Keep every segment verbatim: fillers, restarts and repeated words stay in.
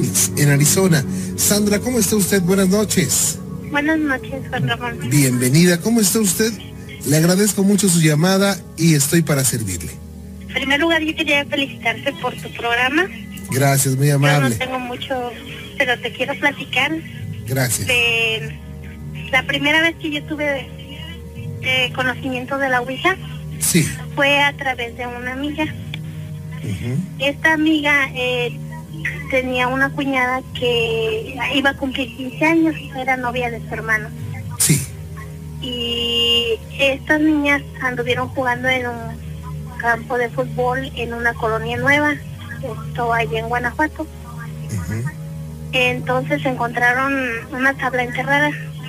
Phoenix, en Arizona. Sandra, ¿cómo está usted? Buenas noches. Buenas noches, Juan Ramón. Bienvenida, ¿cómo está usted? Le agradezco mucho su llamada y estoy para servirle. En primer lugar, yo quería felicitarte por tu programa. Gracias, muy amable. Yo no tengo mucho, pero te quiero platicar. Gracias. De la primera vez que yo tuve eh, conocimiento de la Ouija, sí, fue a través de una amiga. Uh-huh. Esta amiga eh, tenía una cuñada que iba a cumplir quince años, era novia de su hermano. Sí. Y estas niñas anduvieron jugando en un campo de fútbol en una colonia nueva, esto allá en Guanajuato. Uh-huh. Entonces encontraron una tabla enterrada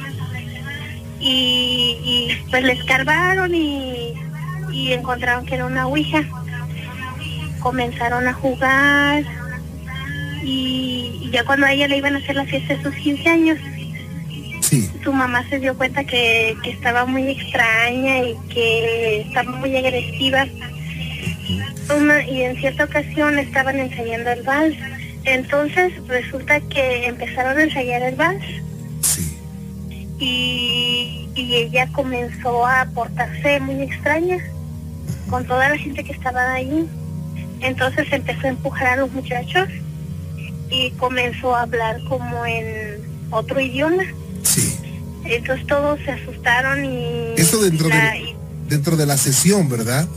y, y pues le escarbaron y, y encontraron que era una ouija. Comenzaron a jugar y, y ya cuando a ella le iban a hacer la fiesta de sus quince años, sí, su mamá se dio cuenta que, que estaba muy extraña y que estaba muy agresiva. Una, y en cierta ocasión estaban ensayando el vals. Entonces resulta que empezaron a ensayar el vals. Sí. Y, y ella comenzó a portarse muy extraña con toda la gente que estaba ahí. Entonces empezó a empujar a los muchachos y comenzó a hablar como en otro idioma. Sí. Entonces todos se asustaron y... Eso dentro, la, de, y, dentro de la sesión, ¿verdad?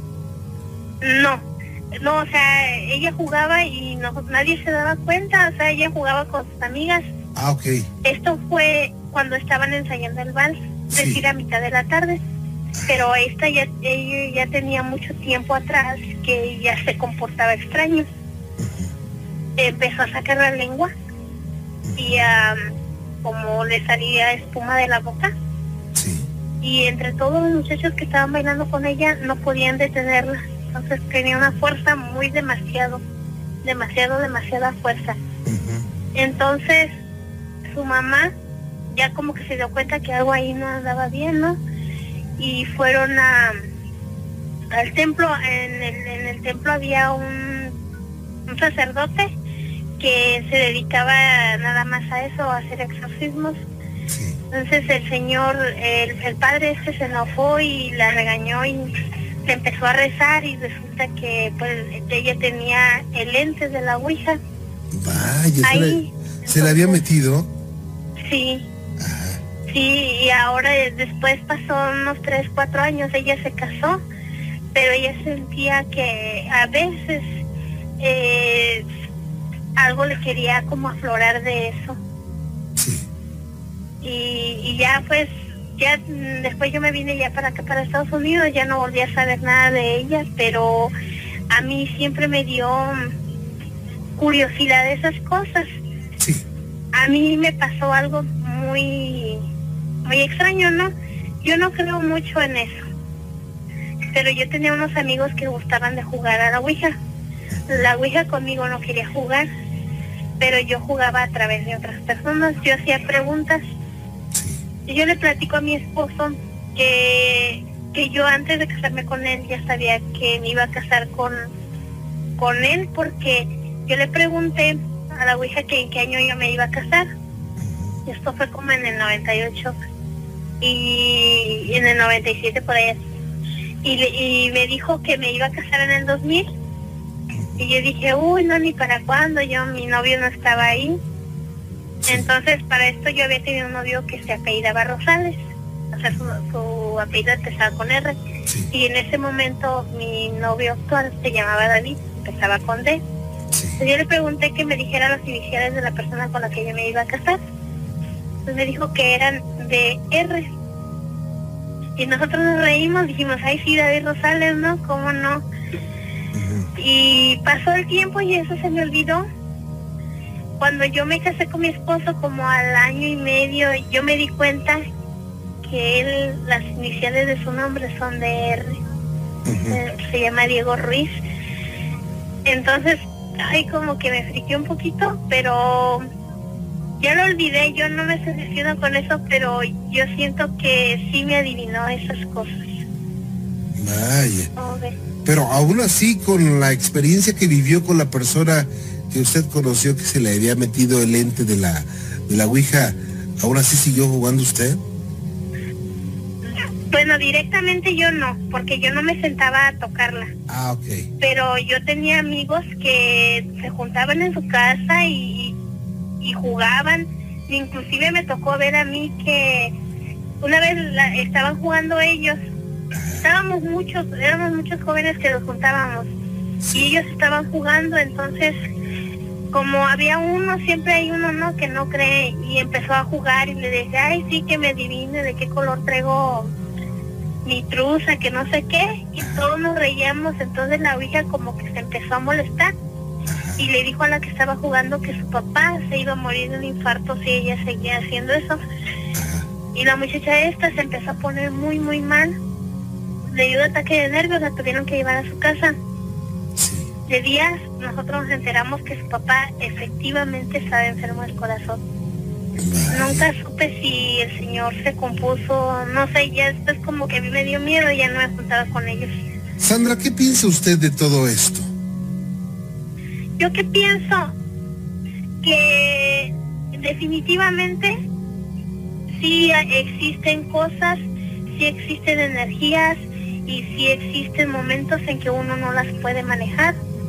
No, no, o sea, ella jugaba y no, nadie se daba cuenta, o sea, ella jugaba con sus amigas. Ah, ok. Esto fue cuando estaban ensayando el vals, es sí, decir, a mitad de la tarde. Pero esta ya, ella ya tenía mucho tiempo atrás que ya se comportaba extraño. uh-huh. Empezó a sacar la lengua y um, como le salía espuma de la boca. Sí. Y entre todos los muchachos que estaban bailando con ella no podían detenerla. Entonces tenía una fuerza muy demasiado, demasiado, demasiada fuerza. Uh-huh. Entonces su mamá ya como que se dio cuenta que algo ahí no andaba bien, ¿no? Y fueron a al templo. En el, en el templo había un, un sacerdote que se dedicaba nada más a eso, a hacer exorcismos. Sí. Entonces el señor, el, el padre este se enojó y la regañó y le empezó a rezar y resulta que pues ella tenía el lente de la ouija. Vaya, ahí, ¿se, le, entonces, ¿se le había metido? Sí. Ajá. Sí, y ahora después pasó unos tres, cuatro años, ella se casó, pero ella sentía que a veces eh, algo le quería como aflorar de eso. Sí. Y, y ya pues, ya después yo me vine ya para acá, para Estados Unidos, ya no volví a saber nada de ella, pero a mí siempre me dio curiosidad de esas cosas. Sí. A mí me pasó algo muy... muy extraño, ¿no? Yo no creo mucho en eso, pero yo tenía unos amigos que gustaban de jugar a la ouija. La ouija conmigo no quería jugar, pero yo jugaba a través de otras personas, yo hacía preguntas. Y yo le platico a mi esposo que, que yo antes de casarme con él ya sabía que me iba a casar con, con él, porque yo le pregunté a la ouija que en qué año yo me iba a casar. Y esto fue como en el noventa y ocho y en el noventa y siete por ahí. Y, le, y me dijo que me iba a casar en el dos mil. Y yo dije, uy, no, ni para cuándo, yo, mi novio no estaba ahí. Entonces, para esto yo había tenido un novio que se apellidaba Rosales, o sea, su, su apellido empezaba con R. Sí. Y en ese momento mi novio actual se llamaba David, empezaba con D. Sí. Entonces yo le pregunté que me dijera las iniciales de la persona con la que yo me iba a casar. Entonces me dijo que eran de R. Y nosotros nos reímos, dijimos, ay sí, David Rosales, ¿no? ¿Cómo no? Uh-huh. Y pasó el tiempo y eso se me olvidó. Cuando yo me casé con mi esposo, como al año y medio, yo me di cuenta que él, las iniciales de su nombre son de R. Uh-huh. Se llama Diego Ruiz. Entonces, ay, como que me friqué un poquito, pero ya lo olvidé, yo no me decepciono con eso, pero yo siento que sí me adivinó esas cosas. Vaya. Okay. Pero aún así, con la experiencia que vivió con la persona que usted conoció que se le había metido el ente de la, de la ouija, ¿aún así siguió jugando usted? Bueno, directamente yo no, porque yo no me sentaba a tocarla. Ah, ok. Pero yo tenía amigos que se juntaban en su casa y, y jugaban. Inclusive me tocó ver a mí que una vez la, estaban jugando ellos. Estábamos muchos, éramos muchos jóvenes que nos juntábamos. Sí. Y ellos estaban jugando, entonces, como había uno, siempre hay uno, ¿no?, que no cree, y empezó a jugar y le dije, ay, sí, que me adivine de qué color traigo mi truza, que no sé qué, y todos nos reíamos. Entonces la ouija como que se empezó a molestar y le dijo a la que estaba jugando que su papá se iba a morir de un infarto si ella seguía haciendo eso. Y la muchacha esta se empezó a poner muy muy mal, le dio un ataque de nervios, la tuvieron que llevar a su casa. De días nosotros nos enteramos que su papá efectivamente estaba enfermo del corazón. Nunca supe si el señor se compuso, no sé, ya después como que a mí me dio miedo y ya no me juntaba con ellos. Sandra, ¿qué piensa usted de todo esto? Yo qué pienso, que definitivamente sí existen cosas, sí existen energías y sí existen momentos en que uno no las puede manejar,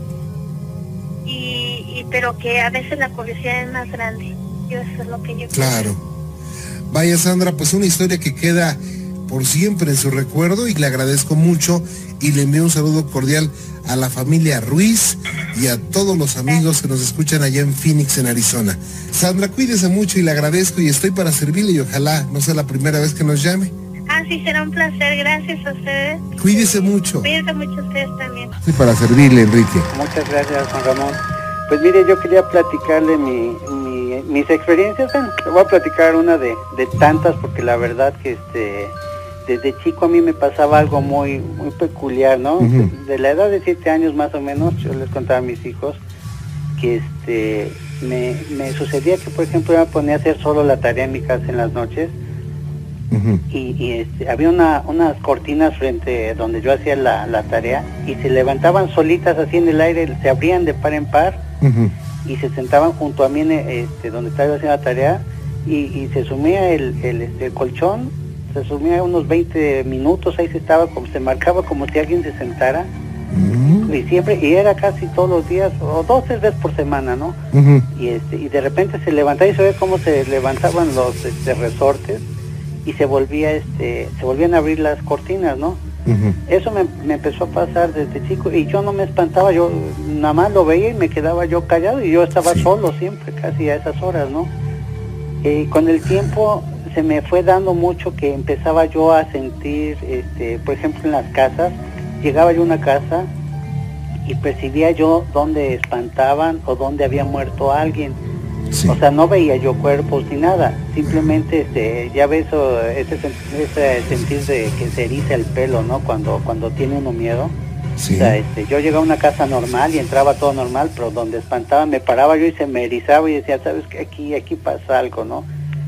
y, y pero que a veces la curiosidad es más grande. Yo, eso es lo que yo Claro. pienso. Vaya, Sandra, pues una historia que queda por siempre en su recuerdo, y le agradezco mucho y le envío un saludo cordial a la familia Ruiz y a todos los amigos que nos escuchan allá en Phoenix, en Arizona. Sandra, cuídese mucho y le agradezco, y estoy para servirle, y ojalá no sea la primera vez que nos llame. Ah, sí, será un placer, gracias a ustedes. Cuídese mucho. Cuídense mucho ustedes también. Estoy para servirle, Enrique. Muchas gracias, Juan Ramón. Pues mire, yo quería platicarle mi, mi, mis experiencias. Bueno, le voy a platicar una de, de tantas, porque la verdad que este desde chico a mí me pasaba algo muy muy peculiar, ¿no? Uh-huh. de, de la edad de siete años más o menos, yo les contaba a mis hijos que este me, me sucedía que, por ejemplo, yo me ponía a hacer solo la tarea en mi casa en las noches. Uh-huh. y, y este, había una, unas cortinas frente donde yo hacía la, la tarea, y se levantaban solitas así en el aire, se abrían de par en par. Uh-huh. Y se sentaban junto a mí en, este, donde estaba haciendo la tarea, y, y se sumía el, el, este, el colchón, se sumía unos veinte minutos, ahí se estaba, como se marcaba como si alguien se sentara. Uh-huh. Y siempre, y era casi todos los días, o dos, tres veces por semana, ¿no? Uh-huh. Y este, y de repente se levantaba, y se ve cómo se levantaban los este, resortes, y se volvía este se volvían a abrir las cortinas, ¿no? Uh-huh. Eso me, me empezó a pasar desde chico, y yo no me espantaba, yo nada más lo veía y me quedaba yo callado, y yo estaba sí. solo siempre, casi a esas horas, ¿no? Y con el tiempo se me fue dando mucho que empezaba yo a sentir, este, por ejemplo, en las casas, llegaba yo a una casa y percibía yo dónde espantaban o dónde había muerto alguien. Sí. O sea, no veía yo cuerpos ni nada, simplemente este, ya ves eso, ese, ese sentir de que se eriza el pelo, ¿no? Cuando cuando tiene uno miedo. Sí. O sea, este, yo llegaba a una casa normal y entraba todo normal, pero donde espantaba me paraba yo y se me erizaba y decía, sabes que aquí aquí pasa algo, ¿no?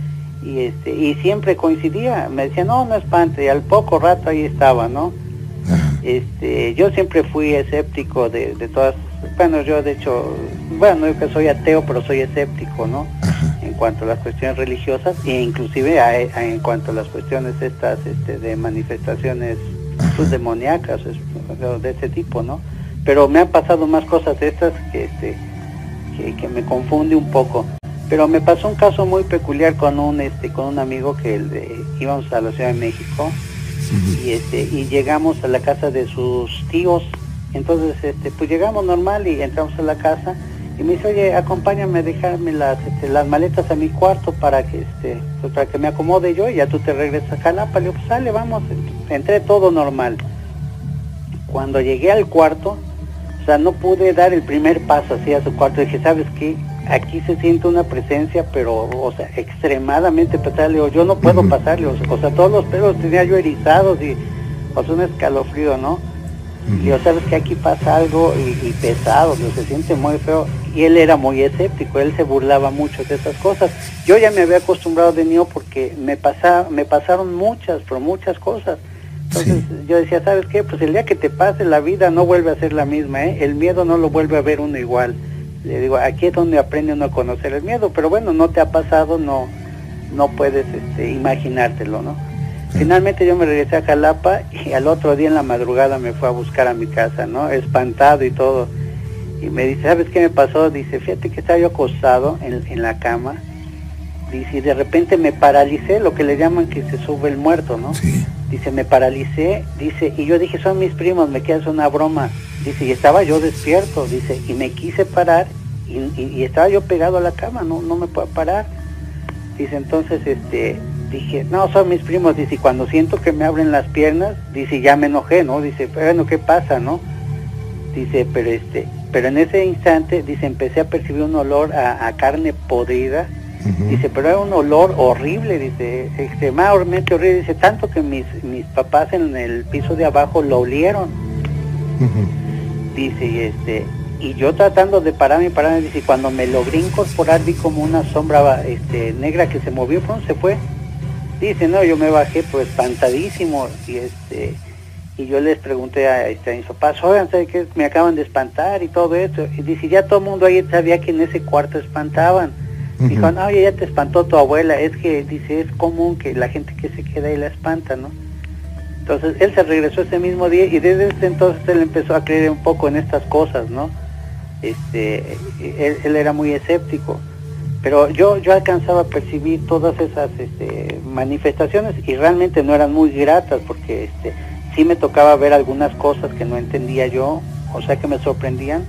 Y este y siempre coincidía, me decía, no, no espante, y al poco rato ahí estaba, ¿no? Ajá. Este, yo siempre fui escéptico de, de todas. Bueno, yo de hecho, bueno, yo que soy ateo, pero soy escéptico, ¿no? Ajá. En cuanto a las cuestiones religiosas, e inclusive a, a, en cuanto a las cuestiones estas este, de manifestaciones pues, demoníacas, de este tipo, ¿no? Pero me han pasado más cosas de estas que, este, que, que me confunde un poco. Pero me pasó un caso muy peculiar con un este con un amigo que el de, íbamos a la Ciudad de México. Uh-huh. y este y llegamos a la casa de sus tíos. Entonces, este, pues llegamos normal y entramos a la casa, y me dice, oye, acompáñame a dejarme las, este, las maletas a mi cuarto para que, este, pues para que me acomode yo, y ya tú te regresas a Jalapa. Le digo, pues sale, vamos. Entré todo normal. Cuando llegué al cuarto, o sea, no pude dar el primer paso así a su cuarto. Dije, ¿sabes qué? Aquí se siente una presencia, pero, o sea, extremadamente pesada. Le digo, yo no puedo uh-huh. pasarle, o sea, o sea, todos los pelos tenía yo erizados, y, o sea, un escalofrío, ¿no? Y yo, sabes que aquí pasa algo y, y pesado, ¿no? Se siente muy feo. Y él era muy escéptico, él se burlaba mucho de esas cosas. Yo ya me había acostumbrado de niño porque me pasa, me pasaron muchas, pero muchas cosas. Entonces sí. yo decía, ¿sabes qué? Pues el día que te pase, la vida no vuelve a ser la misma, ¿eh? El miedo no lo vuelve a ver uno igual. Le digo, aquí es donde aprende uno a conocer el miedo, pero bueno, no te ha pasado, no no puedes este, imaginártelo, ¿no? Sí. Finalmente yo me regresé a Jalapa y al otro día en la madrugada me fue a buscar a mi casa, ¿no? Espantado y todo. Y me dice, ¿sabes qué me pasó? Dice, fíjate que estaba yo acostado en, en la cama. Dice, y de repente me paralicé, lo que le llaman que se sube el muerto, ¿no? Sí. Dice, me paralicé, dice, y yo dije, son mis primos, me queda una broma. Dice, y estaba yo despierto, dice, y me quise parar, y, y, y estaba yo pegado a la cama, no, no me puedo parar. Dice, entonces, este, dije, no, son mis primos, dice, y cuando siento que me abren las piernas, dice, ya me enojé, ¿no? Dice, bueno, ¿qué pasa, no? Dice, pero este, pero en ese instante, dice, empecé a percibir un olor a, a carne podrida. Uh-huh. Dice, pero era un olor horrible, dice, extremadamente horrible, dice, tanto que mis, mis papás en el piso de abajo lo olieron. Uh-huh. Dice, y este, y yo tratando de pararme y pararme, dice, cuando me logré incorporar vi como una sombra este, negra que se movió, pronto se fue. Dice, no, yo me bajé pues espantadísimo, y este, y yo les pregunté a, este, a mis papás, oigan, ¿sabe qué? Me acaban de espantar y todo esto. Y dice, ya todo el mundo ahí sabía que en ese cuarto espantaban. Uh-huh. Dijo, no, ya te espantó tu abuela, es que, dice, es común que la gente que se queda ahí la espanta, ¿no? Entonces, él se regresó ese mismo día y desde ese entonces él empezó a creer un poco en estas cosas, ¿no? Este, él, él era muy escéptico, pero yo, yo alcanzaba a percibir todas esas este, manifestaciones y realmente no eran muy gratas porque este, sí me tocaba ver algunas cosas que no entendía yo, o sea que me sorprendían,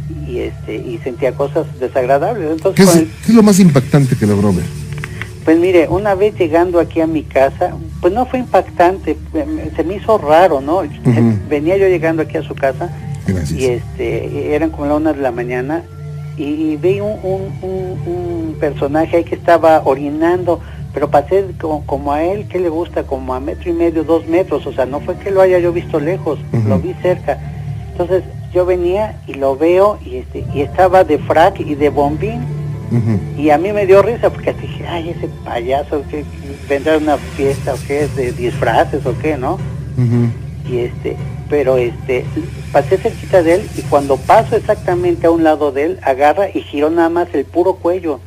y este y sentía cosas desagradables. Entonces, ¿Qué es, el, ¿qué es lo más impactante que logró ver? Pues mire, una vez llegando aquí a mi casa, pues no fue impactante, se me hizo raro, ¿no? Uh-huh. Venía yo llegando aquí a su casa. Gracias. Y este eran como las una de la mañana y, y vi un, un, un, un personaje ahí que estaba orinando, pero pasé como, como a él, que le gusta, como a metro y medio, dos metros, o sea, no fue que lo haya yo visto lejos, uh-huh. Lo vi cerca. Entonces yo venía y lo veo y este y estaba de frac y de bombín. Uh-huh. Y a mí me dio risa porque dije, ay, ese payaso, que vendrá a una fiesta o qué, de disfraces o qué, ¿no? Uh-huh. Y este, pero este, pasé cerquita de él y cuando paso exactamente a un lado de él, agarra y giró nada más el puro cuello.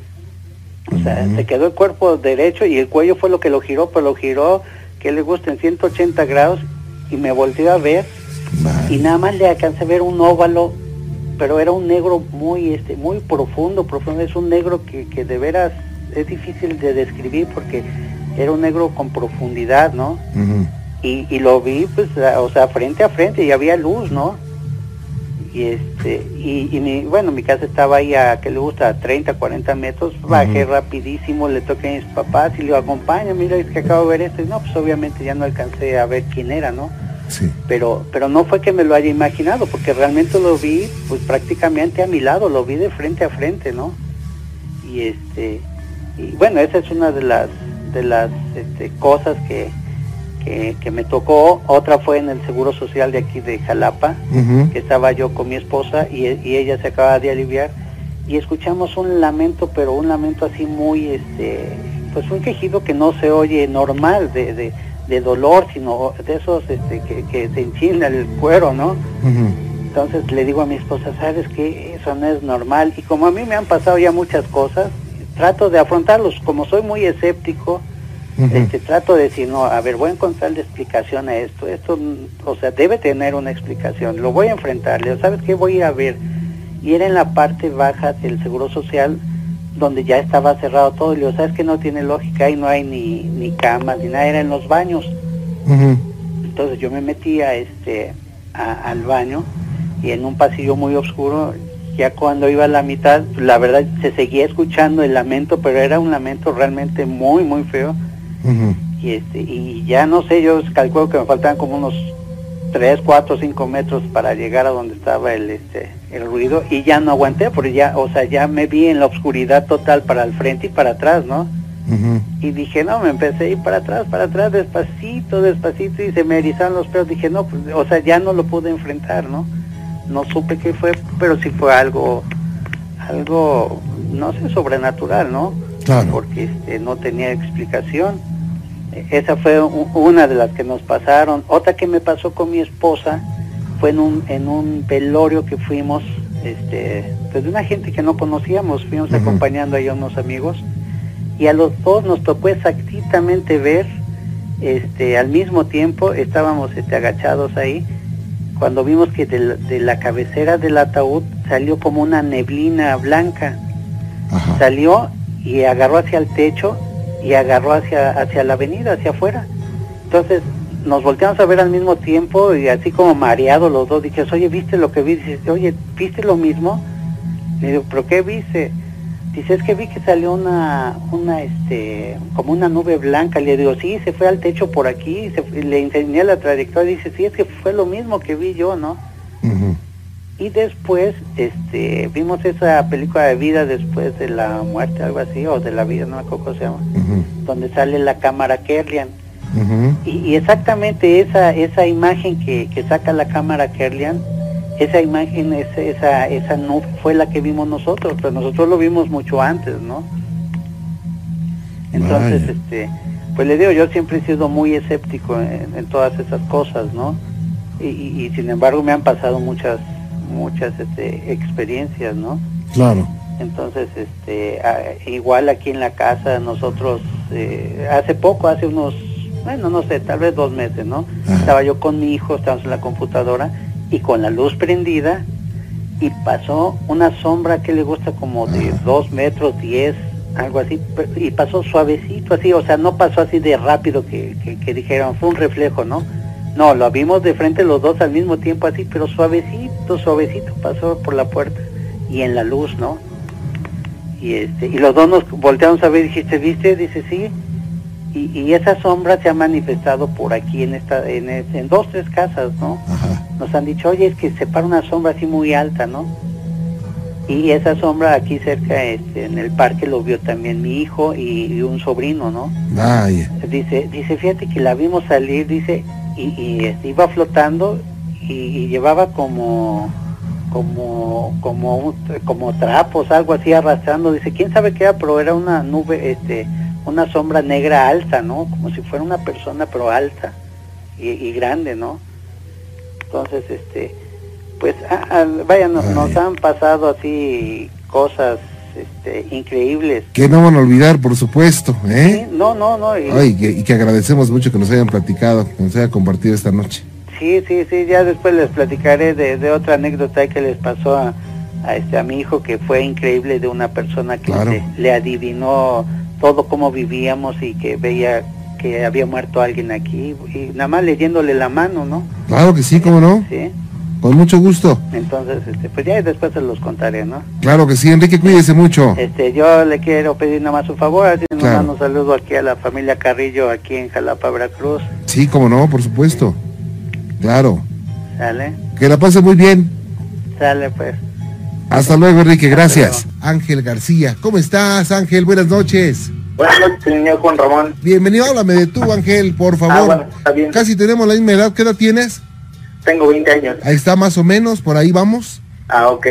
O sea, uh-huh. Se quedó el cuerpo derecho y el cuello fue lo que lo giró, pero lo giró, que le gusta, en ciento ochenta grados, y me volteó a ver, vale. Y nada más le alcancé a ver un óvalo, pero era un negro muy este muy profundo, profundo, es un negro que, que de veras es difícil de describir porque era un negro con profundidad, ¿no? Uh-huh. Y, y lo vi, pues, o sea, frente a frente y había luz, ¿no? Y este, y, y mi, bueno, mi casa estaba ahí a, que le gusta, a treinta, cuarenta metros, bajé uh-huh. rapidísimo, le toqué a mis papás y le digo, acompaña, mira, es que acabo de ver esto, y no, pues obviamente ya no alcancé a ver quién era, ¿no? Sí. Pero pero no fue que me lo haya imaginado, porque realmente lo vi pues prácticamente a mi lado, lo vi de frente a frente, ¿no? Y este y bueno, esa es una de las de las este, cosas que, que que me tocó. Otra fue en el Seguro Social de aquí de Jalapa, uh-huh. que estaba yo con mi esposa y, y ella se acaba de aliviar y escuchamos un lamento, pero un lamento así muy este pues un quejido que no se oye normal de, de de dolor, sino de esos este, que, que se enchila el cuero, ¿no? Uh-huh. Entonces le digo a mi esposa, ¿sabes qué? Eso no es normal. Y como a mí me han pasado ya muchas cosas, trato de afrontarlos. Como soy muy escéptico, uh-huh. este, trato de decir, no, a ver, voy a encontrarle explicación a esto. Esto, o sea, debe tener una explicación. Lo voy a enfrentar. Le digo, ¿sabes qué? Voy a ir a ver. Y era en la parte baja del Seguro Social, donde ya estaba cerrado todo, y le digo, ¿sabes que no tiene lógica? Ahí no hay ni, ni camas, ni nada, era en los baños. Uh-huh. Entonces yo me metí a este, a, al baño, y en un pasillo muy oscuro, ya cuando iba a la mitad, la verdad se seguía escuchando el lamento, pero era un lamento realmente muy, muy feo. Uh-huh. Y este, y ya no sé, yo calculo que me faltaban como unos tres, cuatro, cinco metros para llegar a donde estaba el este el ruido, y ya no aguanté, porque ya, o sea, ya me vi en la oscuridad total para el frente y para atrás, ¿no? Uh-huh. Y dije, no, me empecé a ir para atrás, para atrás, despacito, despacito, y se me erizaron los pelos. Dije, no, pues, o sea, ya no lo pude enfrentar, ¿no? No supe qué fue, pero sí fue algo, algo, no sé, sobrenatural, ¿no? Claro. Porque este, no tenía explicación. Esa fue un, una de las que nos pasaron. Otra que me pasó con mi esposa fue en un en un velorio que fuimos este, pues de una gente que no conocíamos, fuimos Uh-huh. acompañando ahí a unos amigos, y a los dos nos tocó exactamente ver, este, al mismo tiempo, estábamos este, agachados ahí, cuando vimos que de la, de la cabecera del ataúd salió como una neblina blanca. Ajá. Salió y agarró hacia el techo y agarró hacia, hacia la avenida, hacia afuera. Entonces nos volteamos a ver al mismo tiempo y así como mareados los dos, dije, oye, ¿viste lo que vi? Dices, oye, ¿viste lo mismo? Le digo, ¿pero qué viste? Dice, es que vi que salió una, una, este, como una nube blanca. Le digo, sí, se fue al techo por aquí, se fue, le enseñé la trayectoria, dice, sí, es que fue lo mismo que vi yo, ¿no? Uh-huh. Y después, este, vimos esa película de Vida después de la muerte, algo así, o de la vida, no me acuerdo cómo se llama, Uh-huh. donde sale la cámara Kerlian. Uh-huh. Y, y exactamente esa esa imagen que, que saca la cámara Kerlian, esa imagen, esa, esa, esa no fue la que vimos nosotros, pero nosotros lo vimos mucho antes, ¿no? Entonces, Vaya. este, pues le digo, yo siempre he sido muy escéptico en, en todas esas cosas, ¿no? Y, y, y sin embargo me han pasado muchas, muchas este, experiencias, ¿no? Claro. Entonces, este, a, igual aquí en la casa nosotros, eh, hace poco, hace unos, bueno, no sé, tal vez dos meses, ¿no? Ajá. Estaba yo con mi hijo, estábamos en la computadora y con la luz prendida y pasó una sombra que le gusta como de Ajá. dos metros, diez, algo así, pe- y pasó suavecito así, o sea, no pasó así de rápido que, que, que dijeron, fue un reflejo, ¿no? No, lo vimos de frente los dos al mismo tiempo así, pero suavecito, suavecito pasó por la puerta y en la luz, ¿no? Y este y los dos nos volteamos a ver y dijiste, ¿viste? Dice, sí. Y, y esa sombra se ha manifestado por aquí en esta en, es- en dos, tres casas, ¿no? Ajá. Nos han dicho, oye, es que se para una sombra así muy alta, ¿no? Y esa sombra aquí cerca, este, en el parque, lo vio también mi hijo y, y un sobrino, ¿no? Vaya. Dice, dice, fíjate que la vimos salir, dice, y, y este, iba flotando y, y llevaba como, como, como, un- como trapos, algo así arrastrando. Dice, quién sabe qué era, pero era una nube, este, una sombra negra alta, ¿no? Como si fuera una persona, pero alta y, y grande, ¿no? Entonces, este, pues, ah, ah, vaya, nos, Vaya. nos han pasado así cosas, este, increíbles. Que no van a olvidar, por supuesto, Sí, ¿eh? no, no, no. Y, Ay, que- y que agradecemos mucho que nos hayan platicado, que nos hayan compartido esta noche. sí, sí, sí, ya después les platicaré de, de otra anécdota que les pasó a, a este a mi hijo, que fue increíble, de una persona que Claro. le, le adivinó todo cómo vivíamos y que veía que había muerto alguien aquí, y nada más leyéndole la mano, ¿no? Claro que sí, ¿cómo no? Sí, Con mucho gusto. entonces, este, pues ya después se los contaré, ¿no? Claro que sí, Enrique, cuídese mucho. Este, yo le quiero pedir nada más un favor, así nos Claro. mando un saludo aquí a la familia Carrillo, aquí en Jalapa, Veracruz, Sí, cómo no, por supuesto. Claro. ¿sale? Que la pase muy bien. Sale, pues. Hasta luego, Enrique, Hasta gracias. Ángel García, ¿cómo estás, Ángel? Buenas noches. Buenas noches, señor Juan Ramón. Bienvenido, háblame de tú, Ángel, por favor. Ah, bueno, está bien. Casi tenemos la misma edad, ¿qué edad tienes? Tengo veinte años. Ahí está, más o menos, por ahí vamos. Ah, ok.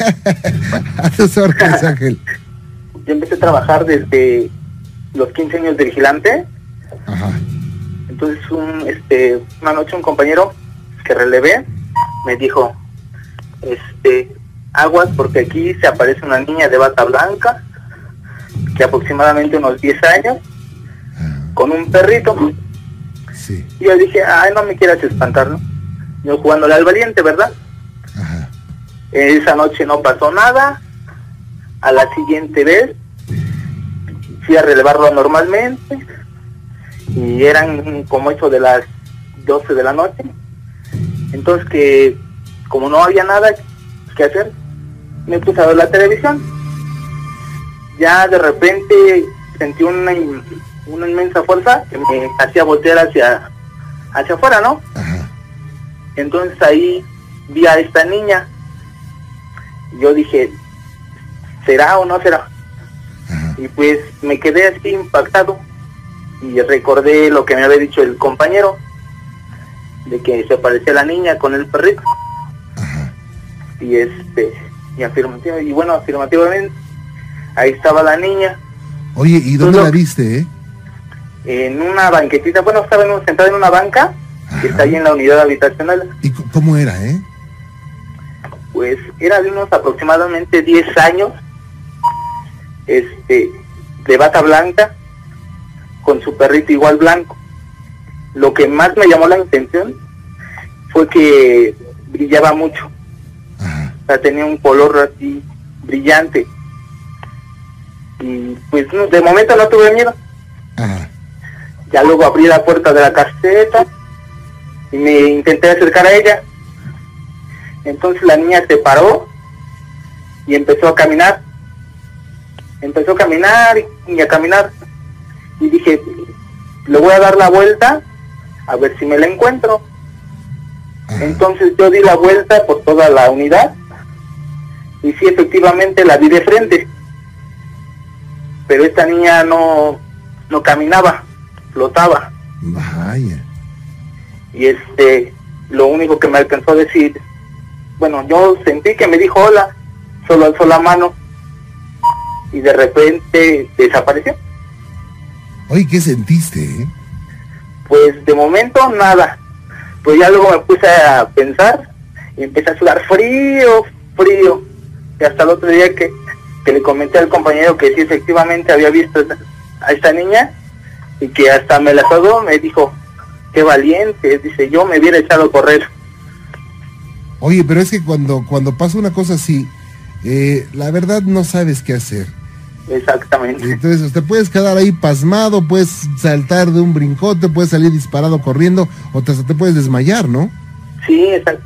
A tus órdenes, Ángel. Yo empecé a trabajar desde los quince años de vigilante. Ajá. Entonces, un, este, una noche un compañero que relevé me dijo, este, aguas porque aquí se aparece una niña de bata blanca, de aproximadamente unos diez años, con un perrito. Sí. Y yo dije, ay, no me quieras espantar, ¿no? Yo jugándole al valiente, ¿verdad? Ajá. Esa noche no pasó nada. A la siguiente vez fui a relevarlo normalmente y eran como eso de las doce de la noche. Entonces, que como no había nada que hacer, me puse a ver la televisión. Ya de repente sentí una, in- una inmensa fuerza que me hacía voltear hacia hacia afuera, ¿no? Ajá. Entonces ahí vi a esta niña. Yo dije, ¿será o no será? Ajá. Y pues me quedé así impactado y recordé lo que me había dicho el compañero, de que se parecía la niña con el perrito. Ajá. Y este, y afirmativo, y bueno, afirmativamente, ahí estaba la niña, Oye, ¿y dónde Todo- la viste, eh? en una banquetita, bueno, estaba en un- sentada en una banca, Ajá. que está ahí en la unidad habitacional. ¿Y c- cómo era, eh? pues era de unos aproximadamente diez años, este, de bata blanca, con su perrito igual blanco. Lo que más me llamó la atención fue que brillaba mucho. Ajá. O sea, tenía un color así brillante. Y pues no, de momento no tuve miedo. Ajá. Ya luego abrí la puerta de la caseta y me intenté acercar a ella. Entonces la niña se paró y empezó a caminar. Empezó a caminar y a caminar. Y dije, le voy a dar la vuelta a ver si me la encuentro. Ajá. Entonces yo di la vuelta por toda la unidad y sí, efectivamente la vi de frente. Pero esta niña no, no caminaba, flotaba. Vaya. Y este, lo único que me alcanzó a decir, bueno, yo sentí que me dijo hola, solo alzó la mano y de repente desapareció. Oye, ¿qué sentiste, eh? Pues de momento nada, pues ya luego me puse a pensar y empecé a sudar frío, frío, y hasta el otro día que, que le comenté al compañero que sí efectivamente había visto a esta niña y que hasta me la saludó, me dijo, qué valiente, dice, yo me hubiera echado a correr. Oye, pero es que cuando, cuando pasa una cosa así, eh, la verdad no sabes qué hacer. Exactamente. Entonces te puedes quedar ahí pasmado, puedes saltar de un brincote, puedes salir disparado corriendo, o te, hasta te puedes desmayar, ¿no? Sí, exacto.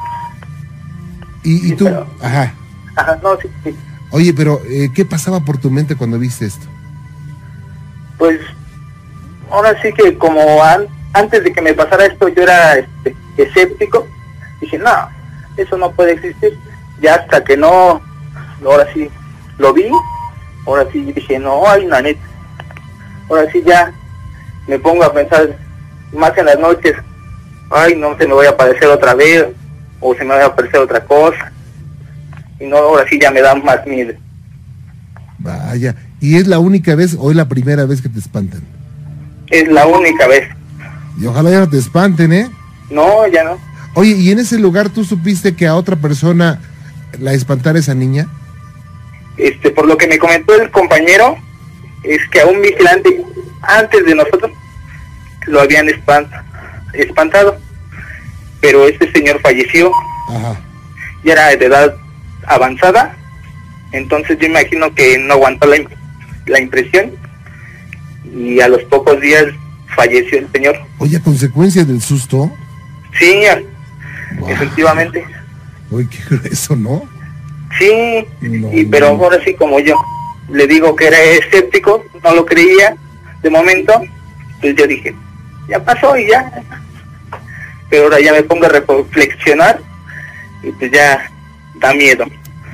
Y, y Sí, tú, pero- ajá. Ajá, no, sí, sí. Oye, pero eh, ¿qué pasaba por tu mente cuando viste esto? Pues ahora sí que como an- antes de que me pasara esto yo era este, escéptico, dije, no, eso no puede existir. Ya hasta que no, ahora sí lo vi, ahora sí dije, no, hay una neta. Ahora sí ya me pongo a pensar más en las noches, ay, no se me vaya a aparecer otra vez, o se me vaya a aparecer otra cosa. Y no, ahora sí ya me da más miedo. Vaya. ¿Y es la única vez o es la primera vez que te espantan? Es la única vez. Y ojalá ya no te espanten, ¿eh? No, ya no. Oye, ¿y en ese lugar tú supiste que a otra persona la espantara esa niña? Este, por lo que me comentó el compañero, es que a un vigilante antes de nosotros lo habían espan- espantado, pero este señor falleció, Ajá. ya era de edad avanzada, entonces yo imagino que no aguantó la, im- la impresión y a los pocos días falleció el señor. Oye, ¿a consecuencia del susto? Sí, a- Wow. efectivamente, Oye, qué grueso, ¿no? sí, No, y pero no. ahora sí como yo le digo que era escéptico, no lo creía de momento, pues yo dije, ya pasó y ya, pero ahora ya me pongo a reflexionar y pues ya da miedo.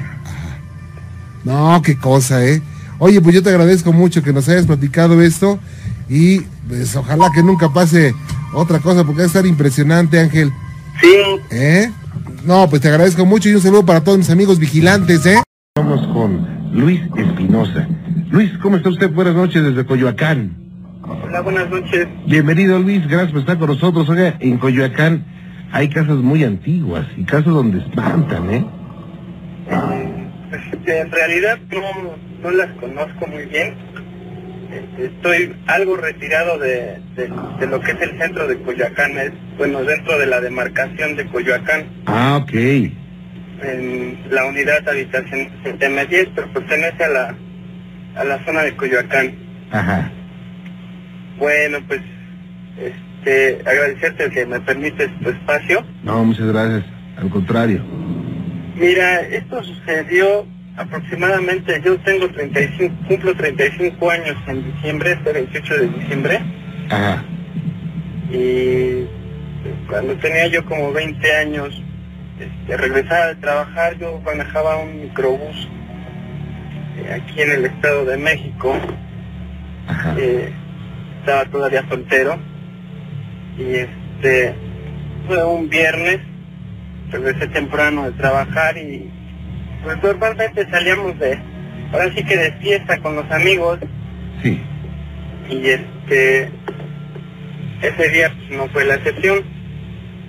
No, qué cosa, ¿eh? Oye, pues yo te agradezco mucho que nos hayas platicado esto y pues ojalá que nunca pase otra cosa porque va a estar impresionante, Ángel. Sí, ¿Eh? No, pues te agradezco mucho y un saludo para todos mis amigos vigilantes, ¿eh? Vamos con Luis Espinosa. Luis, ¿cómo está usted? Buenas noches desde Coyoacán. hola, buenas noches. Bienvenido, Luis, gracias por estar con nosotros. Oiga, en Coyoacán hay casas muy antiguas y casas donde espantan, ¿eh? Pues, en realidad no, no las conozco muy bien. Este, Estoy algo retirado de, de, de lo que es el centro de Coyoacán, es, bueno, dentro de la demarcación de Coyoacán, Ah, ok. en la unidad habitacional M diez, pero pertenece a la, a la zona de Coyoacán. Ajá. Bueno, pues, este, agradecerte que me permites tu espacio. No, muchas gracias. Al contrario. Mira, esto sucedió aproximadamente, yo tengo treinta y cinco, cumplo treinta y cinco años en diciembre, este veintiocho de diciembre, Ajá. y cuando tenía yo como veinte años, este, regresaba de trabajar, yo manejaba un microbús eh, aquí en el Estado de México, Ajá. eh, estaba todavía soltero, y este, fue un viernes, regresé temprano de trabajar y pues normalmente salíamos de, ahora sí que de fiesta con los amigos, Sí. y este, ese día pues, no fue la excepción.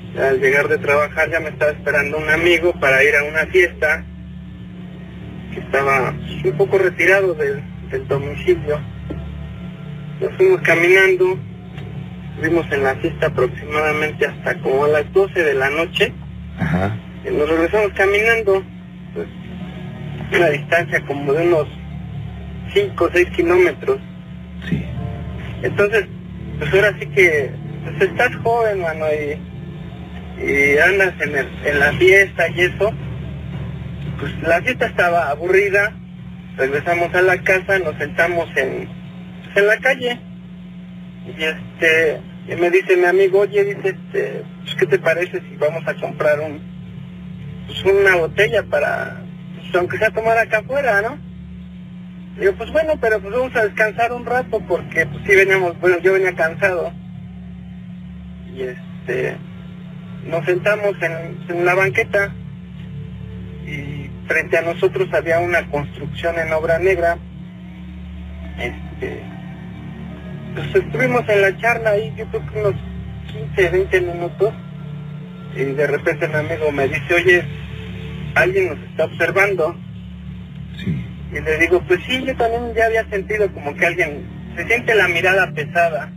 Al llegar de trabajar ya me estaba esperando un amigo para ir a una fiesta que estaba un poco retirado del, del domicilio. Nos fuimos caminando, estuvimos en la fiesta aproximadamente hasta como a las doce de la noche. Ajá. Y nos regresamos caminando, pues, una distancia como de unos cinco o seis kilómetros. Sí. Entonces, pues ahora sí que pues estás joven, mano, y, y andas en, el, en la fiesta y eso. Pues la fiesta estaba aburrida, regresamos a la casa, nos sentamos en, pues, en la calle. Y este, y me dice mi amigo, oye, dice, este, pues, ¿qué te parece si vamos a comprar un, pues una botella para, pues, aunque sea tomar acá afuera, ¿no? Digo, pues bueno, pero pues vamos a descansar un rato porque pues sí veníamos, bueno, yo venía cansado. Y este, nos sentamos en, en la banqueta y frente a nosotros había una construcción en obra negra. Este, pues estuvimos en la charla ahí, yo creo que unos quince, veinte minutos. Y de repente mi amigo me dice, oye, alguien nos está observando. Sí. Y le digo, pues sí, yo también ya había sentido como que alguien, se siente la mirada pesada.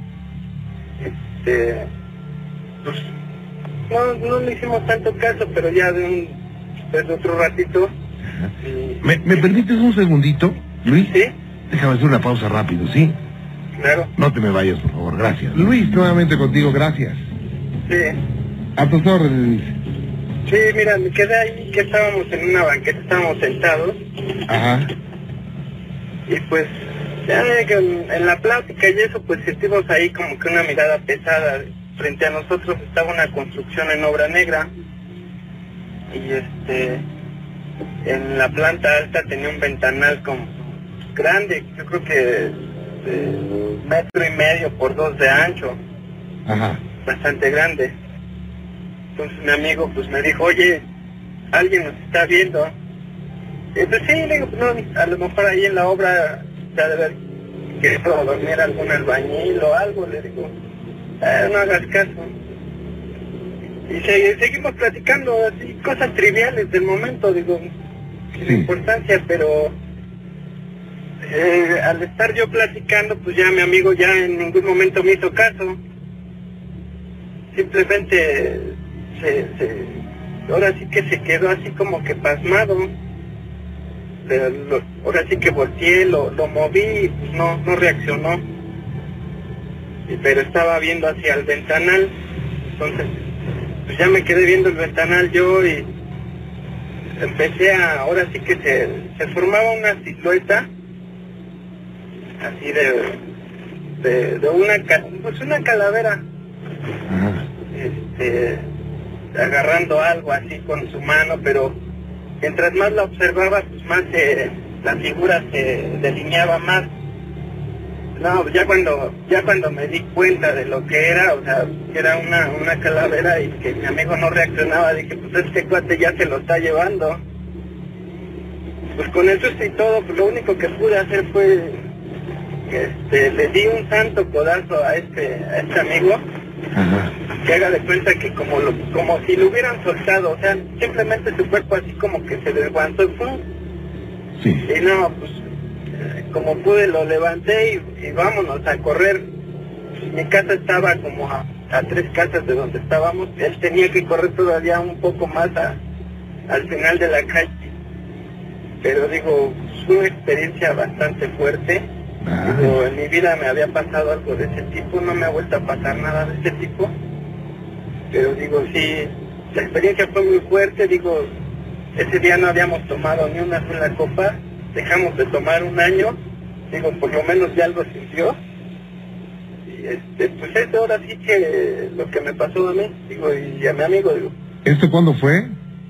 Este, pues, no, no le hicimos tanto caso, pero ya de un, después de otro ratito. Y, ¿Me, ¿Me permites un segundito, Luis? ¿Sí? Déjame hacer una pausa rápido, ¿sí? Claro. No te me vayas, por favor, gracias. Luis, nuevamente contigo, gracias. Sí. A tus órdenes. Sí, mira, me quedé ahí que estábamos en una banqueta, estábamos sentados. Ajá. Y pues, ya en, en la plática y eso, pues sentimos ahí como que una mirada pesada. Frente a nosotros estaba una construcción en obra negra. Y este, en la planta alta tenía un ventanal como grande, yo creo que de metro y medio por dos de ancho. Ajá. Bastante grande. Entonces mi amigo pues me dijo, oye, alguien nos está viendo. Y pues sí, le digo, no, a lo mejor ahí en la obra ya debe haber querido dormir algún albañil o algo, le digo, eh, no hagas caso. Y se, seguimos platicando así, cosas triviales del momento, digo, sin Sí. importancia, pero eh, al estar yo platicando, pues ya mi amigo ya en ningún momento me hizo caso. Simplemente se, se, ahora sí que se quedó así como que pasmado. Pero lo, ahora sí que volteé, lo, lo moví y pues no, no reaccionó. Y, pero estaba viendo hacia el ventanal. Entonces, pues ya me quedé viendo el ventanal yo y empecé a, ahora sí que se, se formaba una silueta así de, de, de una, pues una calavera. Ajá. Este, agarrando algo así con su mano, pero mientras más la observaba, pues más se, la figura se delineaba más. No, ya cuando ya cuando me di cuenta de lo que era, o sea, que era una, una calavera y que mi amigo no reaccionaba, dije, pues este cuate ya se lo está llevando. Pues con el susto y todo, pues lo único que pude hacer fue, este, le di un santo codazo a este, a este amigo. Ajá. Que haga de cuenta que como lo, como si lo hubieran soltado, o sea, simplemente su cuerpo así como que se desguantó y ¡pum! Sí. Y no, pues, eh, como pude lo levanté y, y vámonos a correr. Mi casa estaba como a, a tres casas de donde estábamos, él tenía que correr todavía un poco más a, al final de la calle. Pero digo, fue una experiencia bastante fuerte. Ay. Digo, en mi vida me había pasado algo de ese tipo, no me ha vuelto a pasar nada de ese tipo. Pero digo, sí, la experiencia fue muy fuerte, digo, ese día no habíamos tomado ni una sola copa, dejamos de tomar un año, digo, por lo menos ya algo sintió. Y este, pues es ahora sí que lo que me pasó a mí, digo, y a mi amigo, digo. ¿Esto cuándo fue?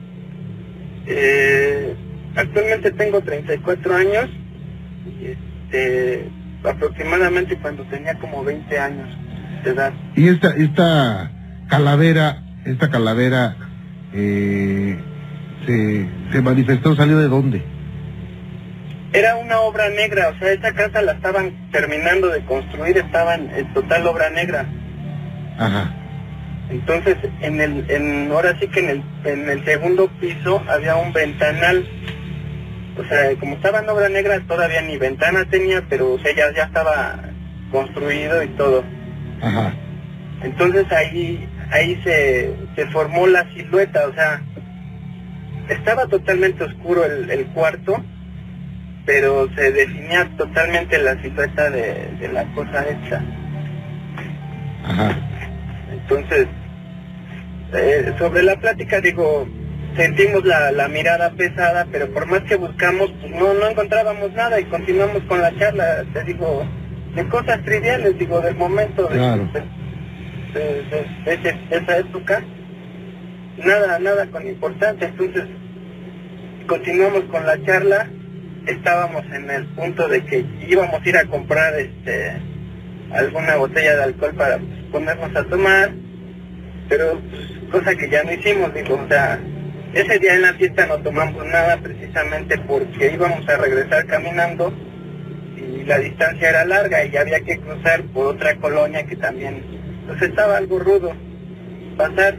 Eh, actualmente tengo treinta y cuatro años, y este, aproximadamente cuando tenía como veinte años de edad. Y esta, esta calavera, esta calavera eh, se, se manifestó, ¿salió de dónde? Era una obra negra, o sea, esa casa la estaban terminando de construir, estaba en, en total obra negra. Ajá. Entonces, en el, en, ahora sí que en el, en el segundo piso había un ventanal. O sea, como estaba en obra negra, todavía ni ventana tenía, pero o sea, ya, ya estaba construido y todo. Ajá. Entonces ahí, ahí se, se formó la silueta, o sea, estaba totalmente oscuro el, el cuarto, pero se definía totalmente la silueta de, de la cosa hecha. Ajá. Entonces, eh, sobre la plática, digo, sentimos la, la mirada pesada, pero por más que buscamos, pues no, no encontrábamos nada y continuamos con la charla, te digo, de cosas triviales, digo, del momento de, claro. de, de, de, de, ese, de esa época, nada, nada con importancia. Entonces, continuamos con la charla, estábamos en el punto de que íbamos a ir a comprar este alguna botella de alcohol para pues, ponernos a tomar, pero pues, cosa que ya no hicimos, digo, o sea, ese día en la fiesta no tomamos nada precisamente porque íbamos a regresar caminando y la distancia era larga y había que cruzar por otra colonia que también, pues estaba algo rudo pasar.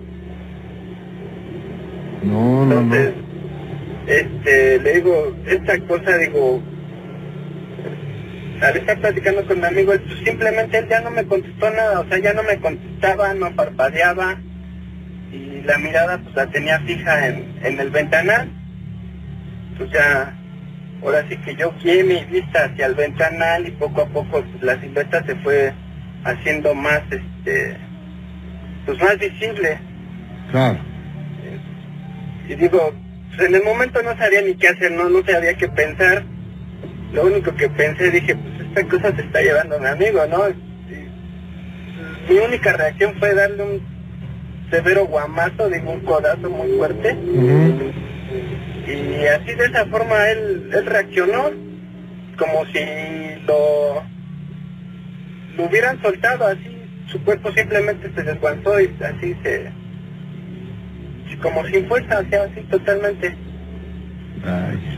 No, no, no. Entonces, este, le digo, esta cosa, digo, al estar platicando con mi amigo, él, pues, simplemente él ya no me contestó nada, o sea, ya no me contestaba, no parpadeaba, y la mirada pues la tenía fija en, en el ventanal. Pues ya, ahora sí que yo guié mi vista hacia el ventanal y poco a poco pues, la silueta se fue haciendo más, este, pues más visible. Claro. Y digo, pues en el momento no sabía ni qué hacer, no, no sabía qué pensar. Lo único que pensé, dije, pues esta cosa se está llevando a mi amigo, ¿no? Y mi única reacción fue darle un severo guamazo, digo, un codazo muy fuerte. Uh-huh. Y así de esa forma él, él reaccionó, como si lo, lo hubieran soltado, así su cuerpo simplemente se desguanzó y así se, como sin fuerza, o sea, así totalmente. Ay.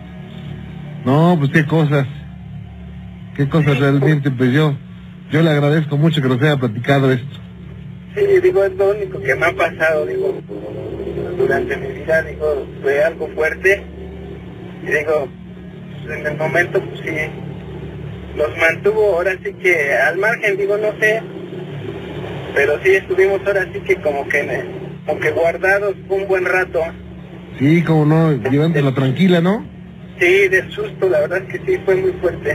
No, pues qué cosas, qué cosas sí, realmente, pues yo, yo le agradezco mucho que nos haya platicado esto. Sí, digo, es lo único que me ha pasado, digo, durante mi vida, digo, fue algo fuerte, y digo, pues en el momento, pues sí, los mantuvo ahora sí que al margen, digo, no sé, pero sí estuvimos ahora sí que como que, como que guardados un buen rato. Sí, como no, llevándosela tranquila, ¿no? Sí, del susto, la verdad es que sí, fue muy fuerte.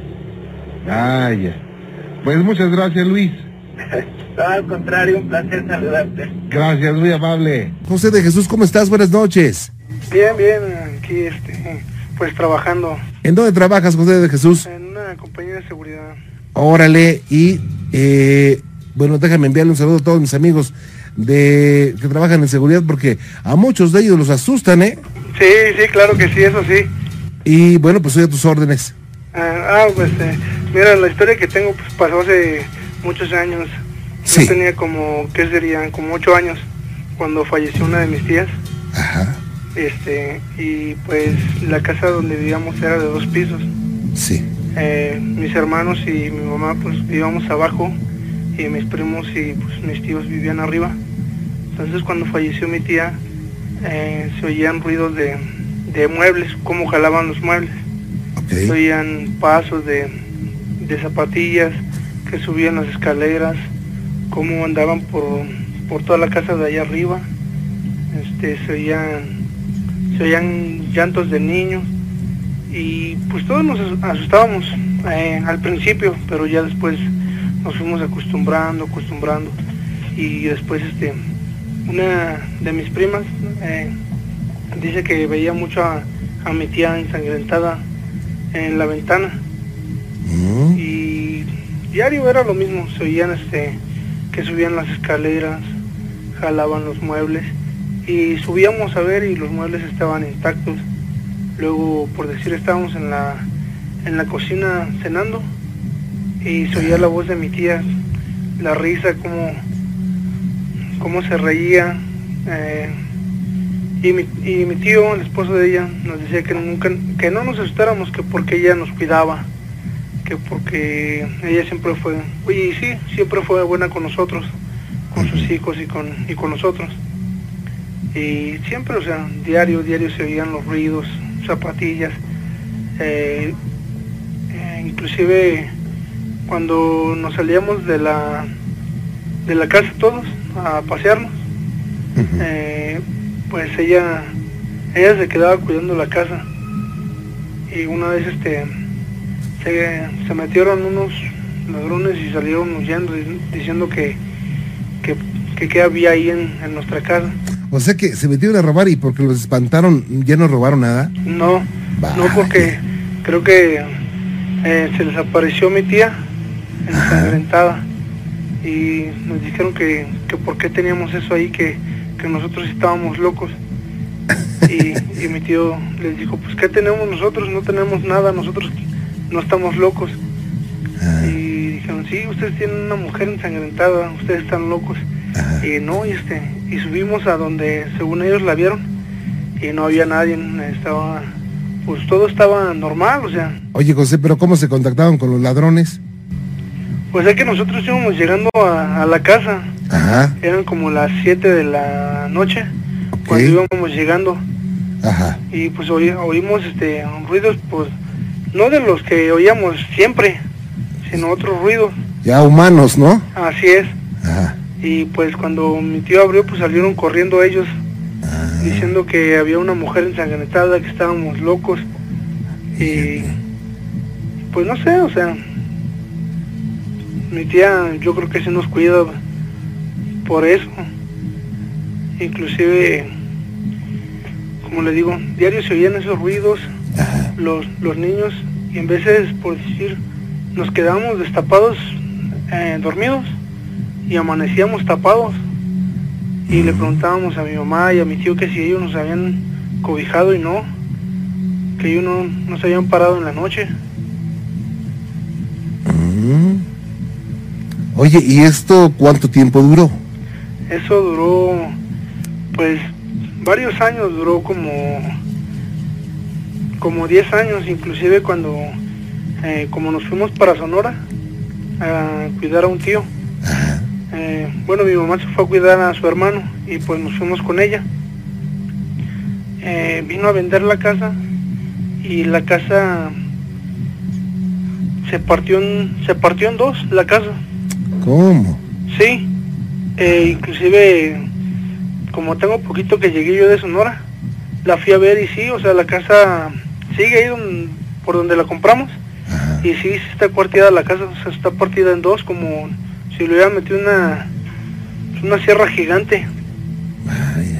Ah, ya. Pues muchas gracias, Luis. No, al contrario, un placer saludarte. Gracias, muy amable. José de Jesús, ¿cómo estás? Buenas noches. Bien, bien, aquí este, pues trabajando. ¿En dónde trabajas, José de Jesús? En una compañía de seguridad. Órale, y eh, bueno, déjame enviarle un saludo a todos mis amigos de que trabajan en seguridad, porque a muchos de ellos los asustan, ¿eh? Sí, sí, claro que sí, eso sí. Y bueno, pues soy a tus órdenes. Ah, ah pues eh, mira, la historia que tengo pues pasó hace muchos años. Sí. Yo tenía como, ¿qué serían? Como ocho años cuando falleció una de mis tías. Ajá. Este, y pues la casa donde vivíamos era de dos pisos. Sí. Eh, mis hermanos y mi mamá pues vivíamos abajo y mis primos y pues mis tíos vivían arriba. Entonces cuando falleció mi tía eh, se oían ruidos de, de muebles, cómo jalaban los muebles. Okay. Se oían pasos de, de zapatillas que subían las escaleras, cómo andaban por, por toda la casa de allá arriba. Este, se oían, se oían llantos de niños y pues todos nos asustábamos eh, al principio, pero ya después nos fuimos acostumbrando, acostumbrando y después este, una de mis primas eh, dice que veía mucho a, a mi tía ensangrentada en la ventana. Mm. Y diario era lo mismo, se oían este, que subían las escaleras, jalaban los muebles y subíamos a ver y los muebles estaban intactos. Luego, por decir, estábamos en la en la cocina cenando y se oía la voz de mi tía, la risa, cómo, cómo se reía. Eh, y, mi, y mi tío, el esposo de ella, nos decía que nunca, que no nos asustáramos, que porque ella nos cuidaba, que porque ella siempre fue, y sí, siempre fue buena con nosotros con sus hijos y con, y con nosotros. Y siempre, o sea, diario, diario se oían los ruidos, zapatillas, eh, eh, inclusive cuando nos salíamos de la de la casa todos a pasearnos, uh-huh. eh, pues ella ella se quedaba cuidando la casa, y una vez este se, se metieron unos ladrones y salieron huyendo diciendo que que, que qué había ahí en, en nuestra casa. O sea que se metieron a robar, y porque los espantaron ya no robaron nada. No, Vaya. no porque creo que eh, se les apareció mi tía ensangrentada, y nos dijeron que, que por qué teníamos eso ahí, que, que nosotros estábamos locos. Y, y mi tío les dijo, pues ¿qué tenemos nosotros? No tenemos nada, nosotros no estamos locos. Ajá. Y dijeron, sí, ustedes tienen una mujer ensangrentada, ustedes están locos. Ajá. Y no, y este, y subimos a donde según ellos la vieron, y no había nadie, estaba, pues todo estaba normal, o sea. Oye, José, pero ¿cómo se contactaban con los ladrones? Pues es que nosotros íbamos llegando a, a la casa. Ajá. Eran como las siete de la noche, okay. Cuando íbamos llegando. Ajá. Y pues oí, oímos este ruidos, pues no de los que oíamos siempre, sino otros ruidos. Ya humanos, ¿no? Así es. Ajá. Y pues cuando mi tío abrió, pues salieron corriendo ellos, ah. diciendo que había una mujer ensangrentada, que estábamos locos. Y pues no sé, o sea, mi tía yo creo que se nos cuida por eso. Inclusive, como le digo, diario se oían esos ruidos, los, los niños, y en veces, por decir, nos quedábamos destapados, eh, dormidos, y amanecíamos tapados, y le preguntábamos a mi mamá y a mi tío que si ellos nos habían cobijado, y no, que ellos no nos habían parado en la noche. Mm. Oye, ¿y esto cuánto tiempo duró? Eso duró, pues, varios años, duró como, como diez años, inclusive cuando, eh, como nos fuimos para Sonora a cuidar a un tío. Eh, bueno, mi mamá se fue a cuidar a su hermano y pues nos fuimos con ella. Eh, vino a vender la casa, y la casa se partió en, se partió en dos, la casa. ¿Cómo? Sí, eh, inclusive como tengo poquito que llegué yo de Sonora, la fui a ver y sí, o sea, la casa sigue ahí donde, por donde la compramos. Ajá. Y sí, sí está partida la casa, o sea, está partida en dos, como si le hubieran metido una, una sierra gigante. Vaya.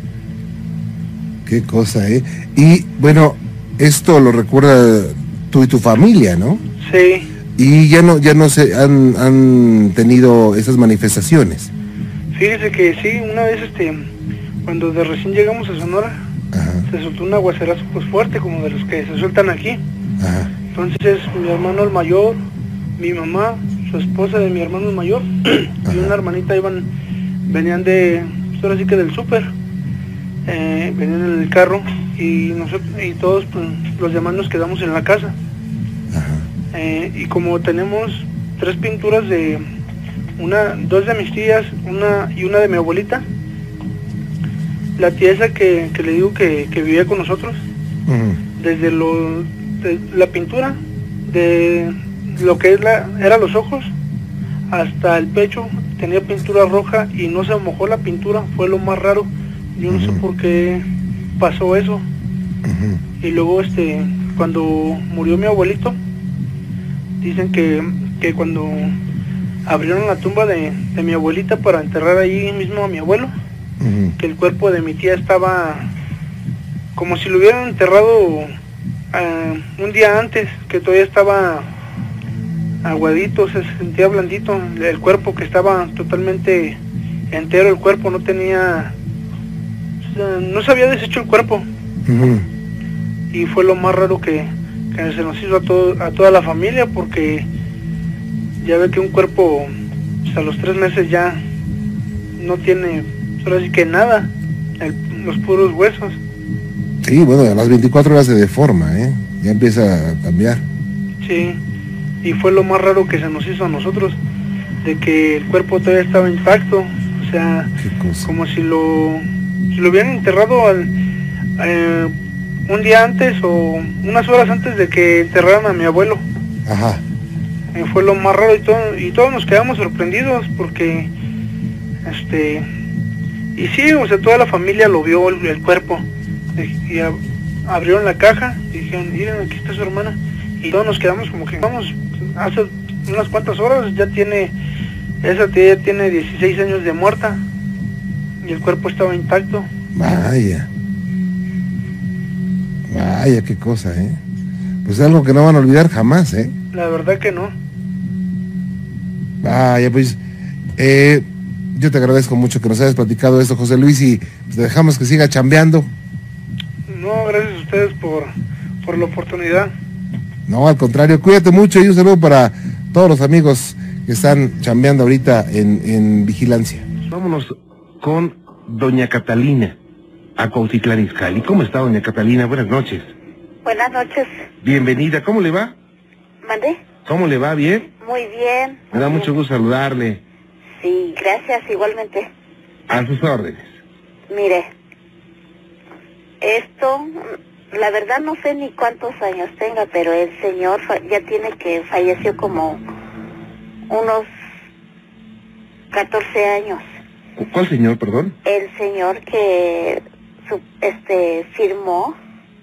Qué cosa, ¿eh? Y bueno, esto lo recuerda tú y tu familia, ¿no? Sí. Y ya no, ya no se han, han tenido esas manifestaciones. Fíjese que sí, una vez este, cuando de recién llegamos a Sonora, ajá, se soltó un aguacerazo pues fuerte, como de los que se sueltan aquí. Ajá. Entonces mi hermano el mayor, mi mamá, su esposa de mi hermano el mayor, ajá, y una hermanita iban, venían de, pues ahora sí que del súper, eh, venían en el carro, y nosotros, y todos pues, los demás nos quedamos en la casa. Ajá. Eh, y como tenemos tres pinturas de una, dos de mis tías, una y una de mi abuelita, la tía esa que, que le digo que, que vivía con nosotros, uh-huh, desde lo, de la pintura, de lo que es la, era los ojos, hasta el pecho, tenía pintura roja y no se mojó la pintura, fue lo más raro. Yo no uh-huh, sé por qué pasó eso. Uh-huh. Y luego este, cuando murió mi abuelito, dicen que, que cuando abrieron la tumba de, de mi abuelita para enterrar ahí mismo a mi abuelo, uh-huh, que el cuerpo de mi tía estaba como si lo hubieran enterrado uh, un día antes, que todavía estaba aguadito, se sentía blandito el cuerpo, que estaba totalmente entero el cuerpo, no tenía, no se había deshecho el cuerpo. Uh-huh. Y fue lo más raro que, que se nos hizo a, todo, a toda la familia, porque ya ve que un cuerpo pues, a los tres meses ya no tiene, solo así que nada, el, los puros huesos. Sí, bueno, a las veinticuatro horas se deforma, ¿eh? Ya empieza a cambiar. Sí, y fue lo más raro que se nos hizo a nosotros, de que el cuerpo todavía estaba intacto, sea, como si lo, si lo hubieran enterrado al, eh, un día antes o unas horas antes de que enterraran a mi abuelo. Ajá. Eh, fue lo más raro y todo, y todos nos quedamos sorprendidos porque, este, y sí, o sea, toda la familia lo vio el, el cuerpo, y, y a, abrieron la caja y dijeron, miren, aquí está su hermana, y todos nos quedamos como que, vamos, hace unas cuantas horas ya tiene, esa tía ya tiene dieciséis años de muerta, y el cuerpo estaba intacto. Vaya. Vaya, qué cosa, ¿eh? Pues es algo que no van a olvidar jamás, ¿eh? La verdad que no. Vaya, pues, eh, yo te agradezco mucho que nos hayas platicado esto, José Luis, y pues, dejamos que siga chambeando. No, gracias a ustedes por, por la oportunidad. No, al contrario, cuídate mucho y un saludo para todos los amigos que están chambeando ahorita en, en vigilancia. Vámonos con doña Catalina, a Cuautitlán Izcalli. ¿Cómo está, doña Catalina? Buenas noches. Buenas noches. Bienvenida, ¿cómo le va? ¿Mandé? ¿Cómo le va? ¿Bien? Muy bien. Me da muy mucho bien. gusto saludarle. Sí, gracias, igualmente. A sus órdenes. Mire, esto, la verdad no sé ni cuántos años tenga, pero el señor ya tiene que falleció como unos catorce años. ¿Cuál señor, perdón? El señor que su, este firmó,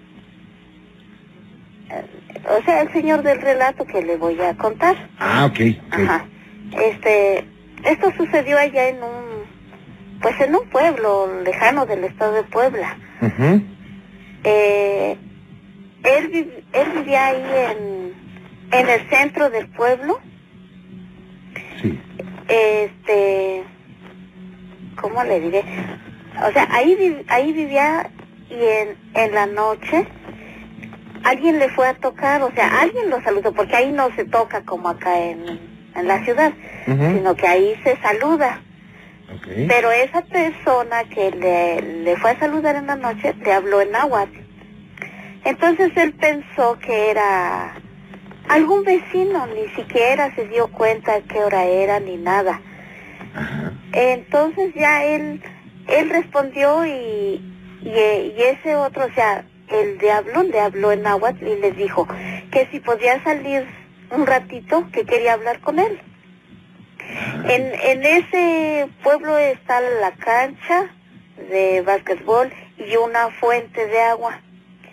o sea, el señor del relato que le voy a contar. Ah, ok. okay. Ajá. Este, esto sucedió allá en un, pues en un pueblo lejano del estado de Puebla. Uh-huh. eh, él, vi, él vivía ahí en, en el centro del pueblo. Sí. Este, ¿cómo le diré? O sea, ahí, ahí vivía y en, en la noche alguien le fue a tocar, o sea, alguien lo saludó, porque ahí no se toca como acá en, en la ciudad, uh-huh. sino que ahí se saluda. Okay. Pero esa persona que le, le fue a saludar en la noche le habló en náhuatl. Entonces él pensó que era algún vecino, ni siquiera se dio cuenta qué hora era ni nada. Uh-huh. Entonces ya él, él respondió y, y, y ese otro, o sea, el diablo le habló en náhuatl y le dijo que si podía salir un ratito, que quería hablar con él. En, en ese pueblo está la cancha de básquetbol y una fuente de agua.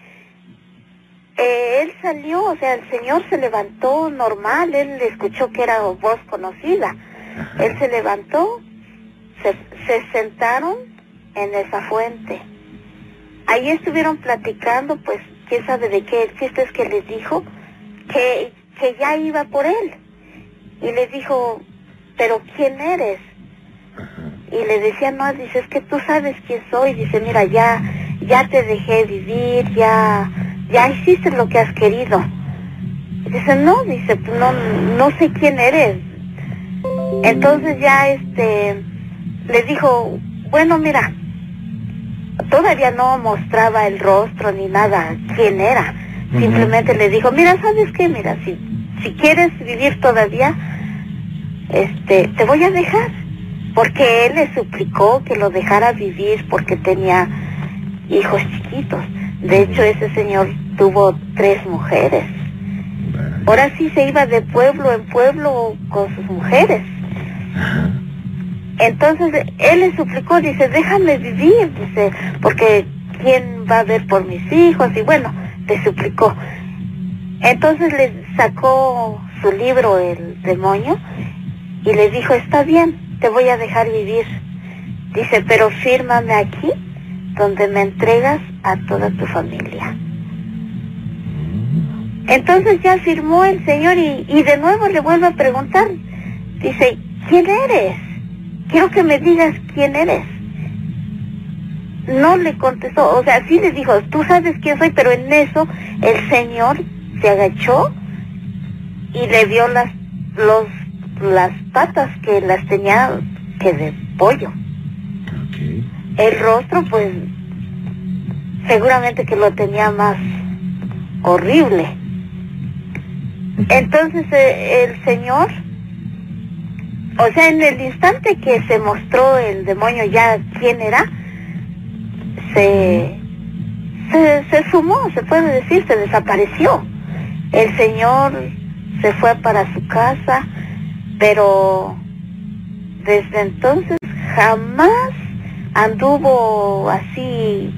Eh, él salió, o sea, el señor se levantó normal, él escuchó que era voz conocida. Él se levantó, se, se sentaron en esa fuente. Ahí estuvieron platicando, pues, quién sabe de qué. El chiste es que les dijo que, que ya iba por él. Y le dijo, ¿pero quién eres? Y le decía, no, dice, es que tú sabes quién soy. Dice, mira, ya, ya te dejé vivir, ya, ya hiciste lo que has querido. Y dice, no, dice, no, no sé quién eres. Entonces ya, este, le dijo, bueno, mira, todavía no mostraba el rostro ni nada, quién era. Uh-huh. Simplemente le dijo, mira, ¿sabes qué? Mira, si, si quieres vivir todavía, este, te voy a dejar. Porque él le suplicó que lo dejara vivir porque tenía hijos chiquitos. De hecho, ese señor tuvo tres mujeres. Ahora sí se iba de pueblo en pueblo con sus mujeres. Entonces él le suplicó, dice, déjame vivir, dice, porque ¿quién va a ver por mis hijos? Y bueno, le suplicó. Entonces le sacó su libro el demonio y le dijo, está bien, te voy a dejar vivir. Dice, pero fírmame aquí, donde me entregas a toda tu familia. Entonces ya firmó el señor y, y de nuevo le vuelve a preguntar. Dice, ¿quién eres? Quiero que me digas quién eres. No le contestó, o sea, sí le dijo, tú sabes quién soy, pero en eso el señor se agachó y le vio las, los, las patas que las tenía que de pollo. Okay. El rostro, pues, seguramente que lo tenía más horrible. Entonces eh, el señor o sea, en el instante que se mostró el demonio ya quién era, se, se, se sumó, se puede decir, se desapareció. El señor se fue para su casa, pero desde entonces jamás anduvo así,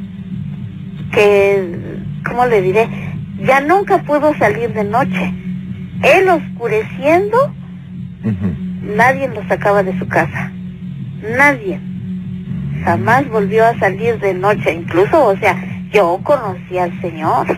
que, ¿cómo le diré? Ya nunca pudo salir de noche. Él oscureciendo, uh-huh. Nadie lo sacaba de su casa. Nadie. Jamás volvió a salir de noche. Incluso, o sea, yo conocí al señor.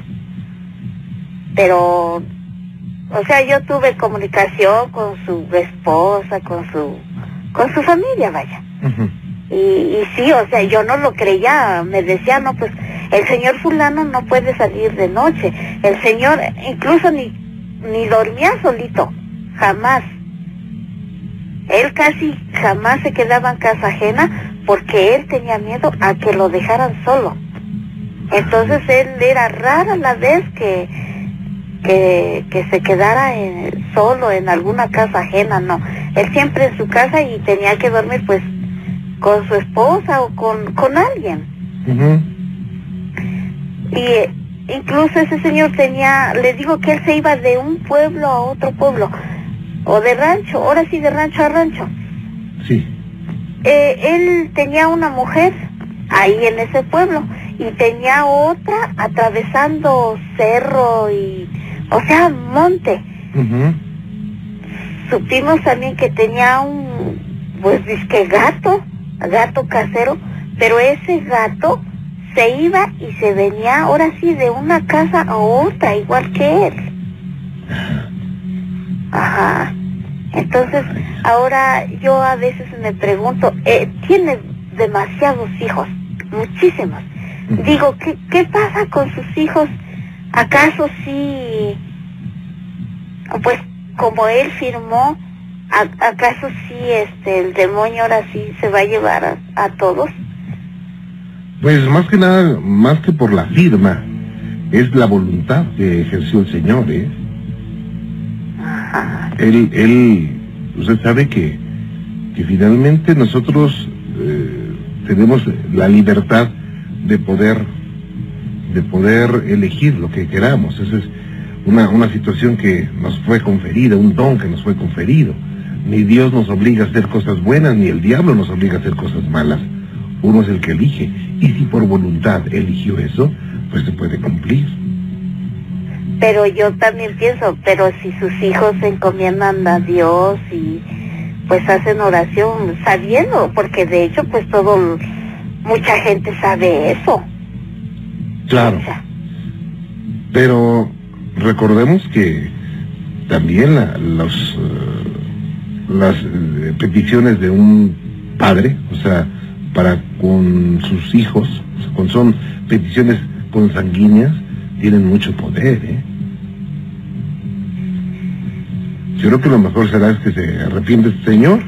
Pero, o sea, yo tuve comunicación con su esposa, con su, con su familia, vaya. Uh-huh. Y, y sí, o sea, yo no lo creía. Me decía, no, pues, el señor fulano no puede salir de noche. El señor incluso ni, ni dormía solito. Jamás. Él casi jamás se quedaba en casa ajena porque él tenía miedo a que lo dejaran solo. Entonces él era rara la vez que, que, que se quedara en, solo en alguna casa ajena, no. Él siempre en su casa y tenía que dormir pues con su esposa o con, con alguien. Uh-huh. Y incluso ese señor tenía, le digo que él se iba de un pueblo a otro pueblo, o de rancho, ahora sí de rancho a rancho. Sí. Eh, él tenía una mujer ahí en ese pueblo y tenía otra atravesando cerro y, o sea, monte. Uh-huh. Supimos también que tenía un, pues disque gato, gato casero, pero ese gato se iba y se venía ahora sí de una casa a otra, igual que él. Ajá. Entonces, ahora yo a veces me pregunto, eh, tiene demasiados hijos, muchísimos. Digo, ¿qué, qué pasa con sus hijos? ¿Acaso sí, pues como él firmó, a, acaso sí este el demonio ahora sí se va a llevar a, a todos? Pues más que nada, más que por la firma, es la voluntad que ejerció el Señor, ¿eh? Ajá. Él, él, usted sabe que, que finalmente nosotros eh, tenemos la libertad de poder, de poder elegir lo que queramos. Esa es una, una situación que nos fue conferida, un don que nos fue conferido. Ni Dios nos obliga a hacer cosas buenas, ni el diablo nos obliga a hacer cosas malas. Uno es el que elige, y si por voluntad eligió eso, pues se puede cumplir. Pero yo también pienso, pero si sus hijos se encomiendan a Dios y pues hacen oración sabiendo, porque de hecho pues todo, mucha gente sabe eso. Claro. Mucha. Pero recordemos que también la, los, uh, las uh, peticiones de un padre, o sea, para con sus hijos, o sea, cuando son peticiones consanguíneas, tienen mucho poder, ¿eh? Yo creo que lo mejor será es que se arrepiente este señor.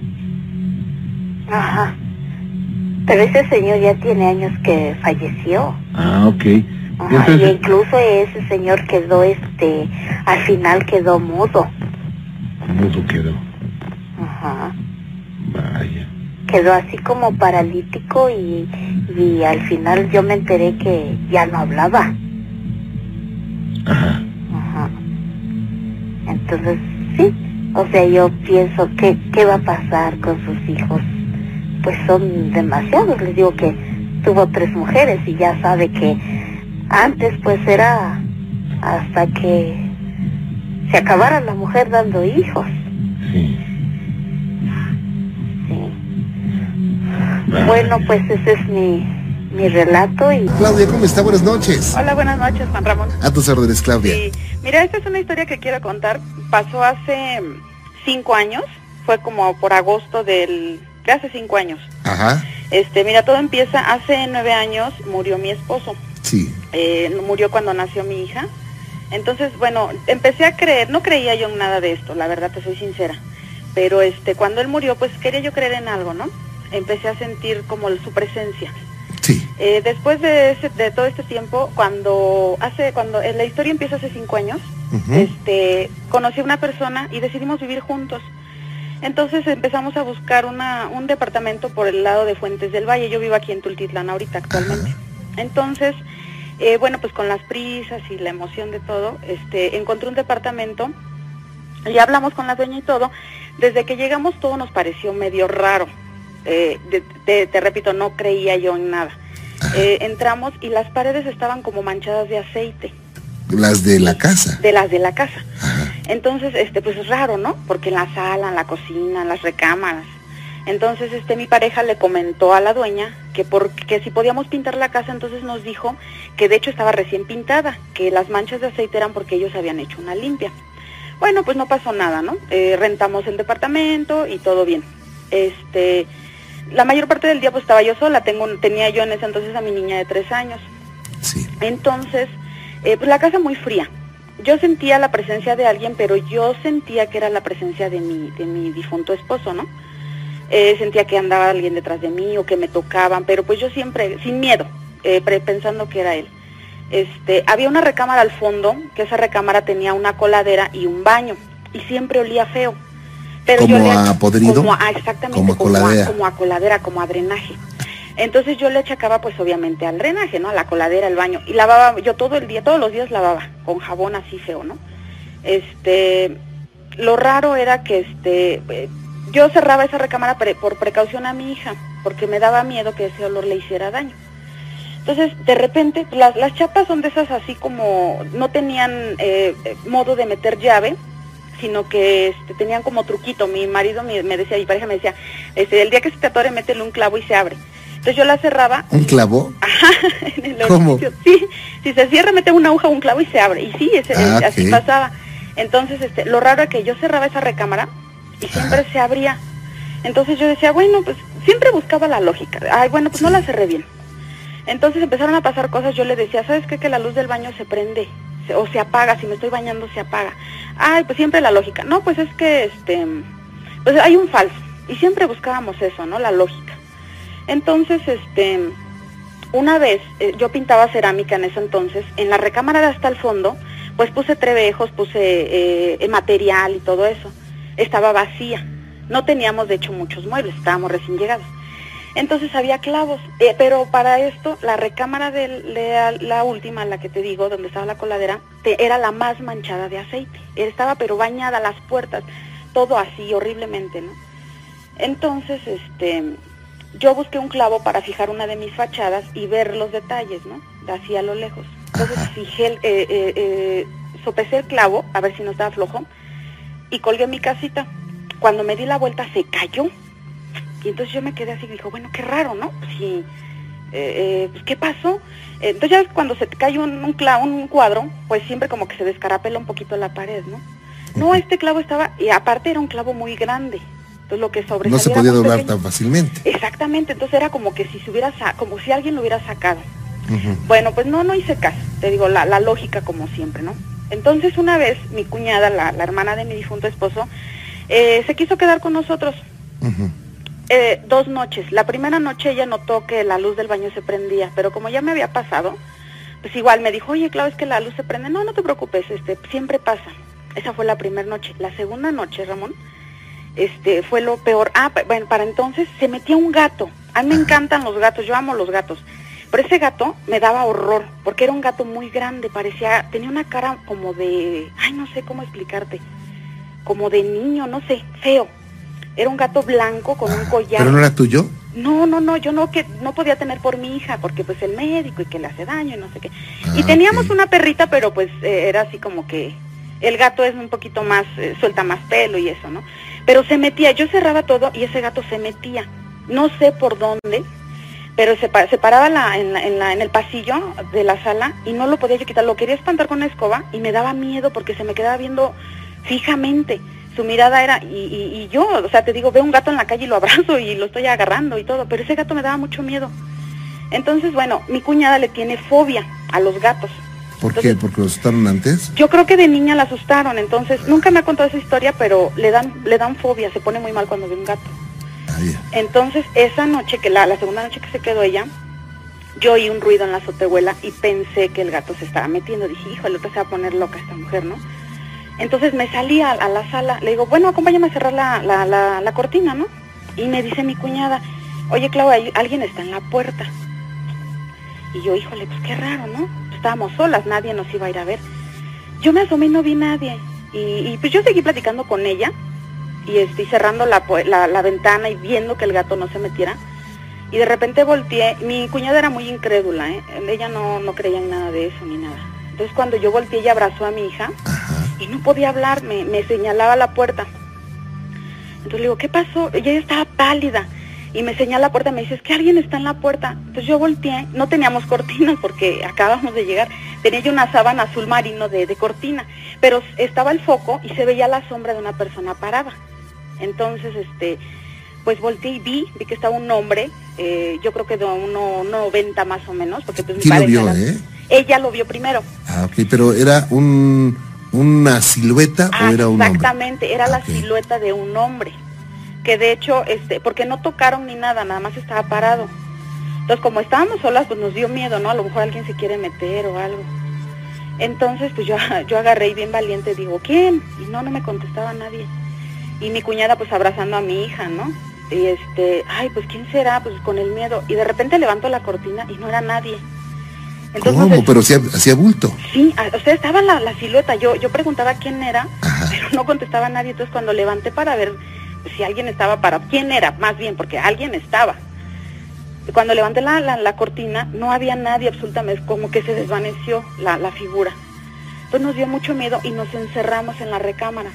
Ajá. Pero ese señor ya tiene años que falleció. Ah, ok. Ajá, entonces... Y incluso ese señor quedó, este, al final quedó mudo. Mudo quedó. Ajá. Vaya. Quedó así como paralítico y, y al final yo me enteré que ya no hablaba. Ajá. Ajá. Entonces, sí, o sea, yo pienso que qué va a pasar con sus hijos. Pues son demasiados, les digo que tuvo tres mujeres y ya sabe que antes pues era hasta que se acabara la mujer dando hijos. Sí. Sí. Vale. Bueno, pues ese es mi, mi relato. Y Claudia, ¿cómo está? Buenas noches. Hola, buenas noches, Juan Ramón. A tus órdenes, Claudia. Sí. Mira, esta es una historia que quiero contar. Pasó hace cinco años, fue como por agosto del... de hace cinco años. Ajá. Este, mira, todo empieza, hace nueve años murió mi esposo. Sí. Eh, murió cuando nació mi hija. Entonces, bueno, empecé a creer, no creía yo en nada de esto, la verdad, te soy sincera. Pero este, cuando él murió, pues quería yo creer en algo, ¿no? Empecé a sentir como su presencia. Sí. Eh, después de, ese, de todo este tiempo, cuando hace, cuando eh, la historia empieza hace cinco años, uh-huh. este, conocí a una persona y decidimos vivir juntos. Entonces empezamos a buscar una, un departamento por el lado de Fuentes del Valle. Yo vivo aquí en Tultitlán ahorita actualmente. Ajá. Entonces, eh, bueno, pues con las prisas y la emoción de todo, este, encontré un departamento, ya hablamos con la dueña y todo. Desde que llegamos todo nos pareció medio raro. Eh, de, de, te repito, no creía yo en nada. Eh, entramos y las paredes estaban como manchadas de aceite. ¿Las de la casa? De las de la casa. Ajá. Entonces, este, pues es raro, ¿no? Porque en la sala, en la cocina, en las recámaras. Entonces, este, mi pareja le comentó a la dueña que porque si podíamos pintar la casa, entonces nos dijo que de hecho estaba recién pintada, que las manchas de aceite eran porque ellos habían hecho una limpia. Bueno, pues no pasó nada, ¿no? Eh, rentamos el departamento y todo bien. Este, la mayor parte del día pues estaba yo sola, tengo, tenía yo en ese entonces a mi niña de tres años. Sí. Entonces, eh, pues la casa muy fría. Yo sentía la presencia de alguien, pero yo sentía que era la presencia de mi, de mi difunto esposo, ¿no? Eh, sentía que andaba alguien detrás de mí o que me tocaban, pero pues yo siempre, sin miedo, eh, pensando que era él. Este, había una recámara al fondo, que esa recámara tenía una coladera y un baño, y siempre olía feo. Pero ¿Como yo le, a podrido? Como a, exactamente, como a como coladera. A, como a coladera, como a drenaje. Entonces yo le achacaba pues obviamente al drenaje, ¿no? A la coladera, al baño. Y lavaba, yo todo el día, todos los días lavaba, con jabón así feo, ¿no? Este, lo raro era que este, eh, yo cerraba esa recámara pre, por precaución a mi hija, porque me daba miedo que ese olor le hiciera daño. Entonces, de repente, las, las chapas son de esas así como, no tenían eh, modo de meter llave, sino que este, tenían como truquito. Mi marido me, me decía, mi pareja me decía, este, el día que se te atore, métele un clavo y se abre. Entonces yo la cerraba. ¿Un clavo? Ajá, en el ¿Cómo? orificio. Sí, si se cierra, mete una aguja, un clavo y se abre. Y sí, ese, ah, así okay. pasaba. Entonces, este, lo raro es que yo cerraba esa recámara y siempre Ajá. se abría. Entonces yo decía, bueno, pues siempre buscaba la lógica. Ay, bueno, pues sí. no la cerré bien. Entonces empezaron a pasar cosas, yo le decía, ¿sabes qué? Que la luz del baño se prende, se, o se apaga, si me estoy bañando se apaga. Ay, pues siempre la lógica. No, pues es que, este, pues hay un falso. Y siempre buscábamos eso, ¿no? La lógica. Entonces, este, una vez, eh, yo pintaba cerámica en ese entonces, en la recámara de hasta el fondo, pues puse trebejos, puse eh, material y todo eso. Estaba vacía. No teníamos, de hecho, muchos muebles, estábamos recién llegados. Entonces había clavos, eh, pero para esto la recámara de, de la última, la que te digo, donde estaba la coladera, te, era la más manchada de aceite. Estaba pero bañada, las puertas, todo así horriblemente, ¿no? Entonces, este, yo busqué un clavo para fijar una de mis fachadas y ver los detalles, ¿no? Así a lo lejos. Entonces fijé, el, eh, eh, eh, sopesé el clavo, a ver si no estaba flojo, y colgué mi casita. Cuando me di la vuelta se cayó. Y entonces yo me quedé así y dijo, bueno, qué raro, ¿no? Pues sí, eh, eh, pues ¿qué pasó? Eh, entonces ya cuando se te cae un, un, clavo, un cuadro, pues siempre como que se descarapela un poquito la pared, ¿no? No, este clavo estaba, y aparte era un clavo muy grande, entonces lo que sobresalía no se podía doblar pequeño. Tan fácilmente. Exactamente, entonces era como que si se hubiera, como si alguien lo hubiera sacado. Uh-huh. Bueno, pues no, no hice caso, te digo, la, la lógica como siempre, ¿no? Entonces una vez mi cuñada, la, la hermana de mi difunto esposo, eh, se quiso quedar con nosotros. Uh-huh. Eh, dos noches. La primera noche ella notó que la luz del baño se prendía, pero como ya me había pasado, pues igual me dijo, oye, Clau, es que la luz se prende. No, no te preocupes, este, siempre pasa. Esa fue la primera noche. La segunda noche, Ramón, este, fue lo peor. Ah, bueno, para entonces se metía un gato. A mí me encantan los gatos, yo amo los gatos. Pero ese gato me daba horror, porque era un gato muy grande, parecía, tenía una cara como de, ay, no sé cómo explicarte, como de niño, no sé, feo. Era un gato blanco con ah, un collar. ¿Pero no era tuyo? No, no, no, yo no que no podía tener por mi hija, porque pues el médico y que le hace daño y no sé qué. Ah, y teníamos okay. una perrita, pero pues eh, era así como que el gato es un poquito más, eh, suelta más pelo y eso, ¿no? Pero se metía, yo cerraba todo y ese gato se metía. No sé por dónde, pero se, se paraba la, en, la, en, la, en el pasillo de la sala y no lo podía yo quitar. Lo quería espantar con una escoba y me daba miedo porque se me quedaba viendo fijamente. Su mirada era, y, y, y yo, o sea, te digo, veo un gato en la calle y lo abrazo y lo estoy agarrando y todo, pero ese gato me daba mucho miedo. Entonces, bueno, mi cuñada le tiene fobia a los gatos. ¿Por entonces, qué? ¿Porque lo asustaron antes? Yo creo que de niña la asustaron, entonces, nunca me ha contado esa historia, pero le dan le dan fobia, se pone muy mal cuando ve un gato. Ah, yeah. Entonces, esa noche, que la, la segunda noche que se quedó ella, yo oí un ruido en la azotehuela y pensé que el gato se estaba metiendo. Dije, hijo, el otro se va a poner loca esta mujer, ¿no? Entonces me salí a, a la sala, le digo, bueno, acompáñame a cerrar la, la, la, la cortina, ¿no? Y me dice mi cuñada, oye, Claudia, alguien está en la puerta. Y yo, híjole, pues qué raro, ¿no? Estábamos solas, nadie nos iba a ir a ver. Yo me asomé y no vi nadie. Y, y pues yo seguí platicando con ella, y estoy cerrando la, la, la ventana y viendo que el gato no se metiera. Y de repente volteé, mi cuñada era muy incrédula, ¿eh? Ella no, no creía en nada de eso ni nada. Entonces cuando yo volteé, ella abrazó a mi hija, y no podía hablar, me, me señalaba la puerta. Entonces le digo, ¿qué pasó? Ella estaba pálida y me señala la puerta, me dice, es que alguien está en la puerta. Entonces yo volteé, no teníamos cortinas porque acabamos de llegar, tenía yo una sábana azul marino de, de cortina, pero estaba el foco y se veía la sombra de una persona parada. Entonces, este, pues volteé y vi, vi que estaba un hombre, eh, yo creo que de uno noventa más o menos, porque pues ¿quién lo vio, eh? Ella lo vio primero. Ah, ok, pero era un... ¿una silueta ah, o era un hombre? Exactamente, era ah, la okay. silueta de un hombre, que de hecho, este, porque no tocaron ni nada, nada más estaba parado. Entonces, como estábamos solas, pues nos dio miedo, ¿no? A lo mejor alguien se quiere meter o algo. Entonces, pues yo, yo agarré y bien valiente digo, ¿quién? Y no, no me contestaba nadie. Y mi cuñada, pues abrazando a mi hija, ¿no? Y este, ay, pues ¿quién será? Pues con el miedo. Y de repente levanto la cortina y no era nadie. Entonces, ¿cómo? Pero hacía, hacía bulto. Sí, o sea, estaba la, la silueta. Yo yo preguntaba quién era, ajá, pero no contestaba nadie. Entonces cuando levanté para ver si alguien estaba para... ¿Quién era? Más bien, porque alguien estaba. Cuando levanté la, la, la cortina, no había nadie absolutamente, como que se desvaneció la, la figura. Entonces nos dio mucho miedo y nos encerramos en la recámara.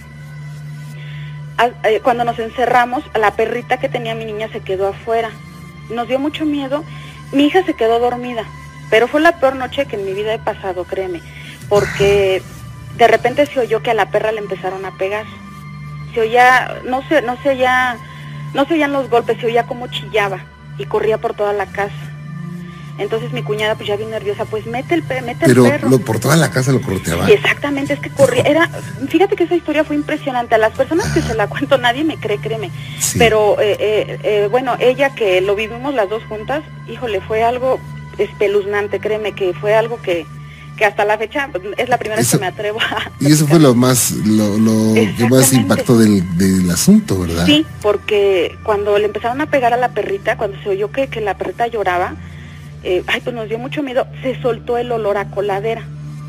Cuando nos encerramos, la perrita que tenía mi niña se quedó afuera. Nos dio mucho miedo. Mi hija se quedó dormida. Pero fue la peor noche que en mi vida he pasado, créeme, porque de repente se oyó que a la perra le empezaron a pegar. Se oía, no se, no se oía, no se oían los golpes, se oía como chillaba y corría por toda la casa. Entonces mi cuñada pues ya bien nerviosa, pues mete el, mete Pero el perro. Pero por toda la casa lo corteaba. Sí, exactamente, es que corría, era, fíjate que esa historia fue impresionante. A las personas que se la cuento nadie me cree, créeme. Sí. Pero eh, eh, eh, bueno, ella que lo vivimos las dos juntas, híjole, fue algo espeluznante, créeme que fue algo que, que hasta la fecha es la primera eso, vez que me atrevo a... Y eso fue lo más, lo, lo que más impactó del, del asunto, ¿verdad? Sí, porque cuando le empezaron a pegar a la perrita, cuando se oyó que, que la perrita lloraba, eh, ay, pues nos dio mucho miedo, se soltó el olor a coladera.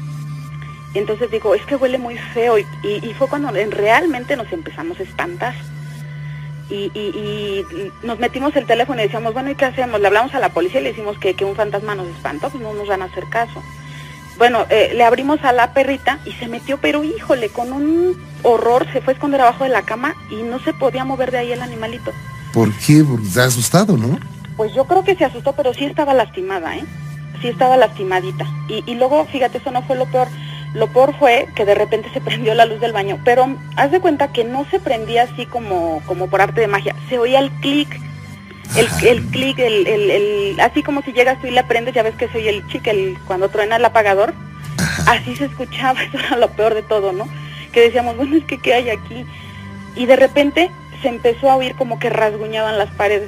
Y entonces digo, es que huele muy feo, y, y, y fue cuando realmente nos empezamos a espantar. Y, y, y nos metimos el teléfono y decíamos, bueno, ¿y qué hacemos? Le hablamos a la policía y le decimos que, que un fantasma nos espantó, pues no nos van a hacer caso. Bueno, eh, le abrimos a la perrita y se metió, pero híjole, con un horror, se fue a esconder abajo de la cama y no se podía mover de ahí el animalito. ¿Por qué? Porque está asustado, ¿no? Pues yo creo que se asustó, pero sí estaba lastimada, ¿eh? Sí estaba lastimadita. Y, y luego, fíjate, eso no fue lo peor. Lo peor fue que de repente se prendió la luz del baño, pero haz de cuenta que no se prendía así como, como por arte de magia, se oía el clic, el, el clic, el, el, el, así como si llegas tú y la prendes, ya ves que se oye el chic, el, cuando truena el apagador, así se escuchaba. Eso era lo peor de todo, ¿no? Que decíamos, bueno, es que ¿qué hay aquí? Y de repente se empezó a oír como que rasguñaban las paredes,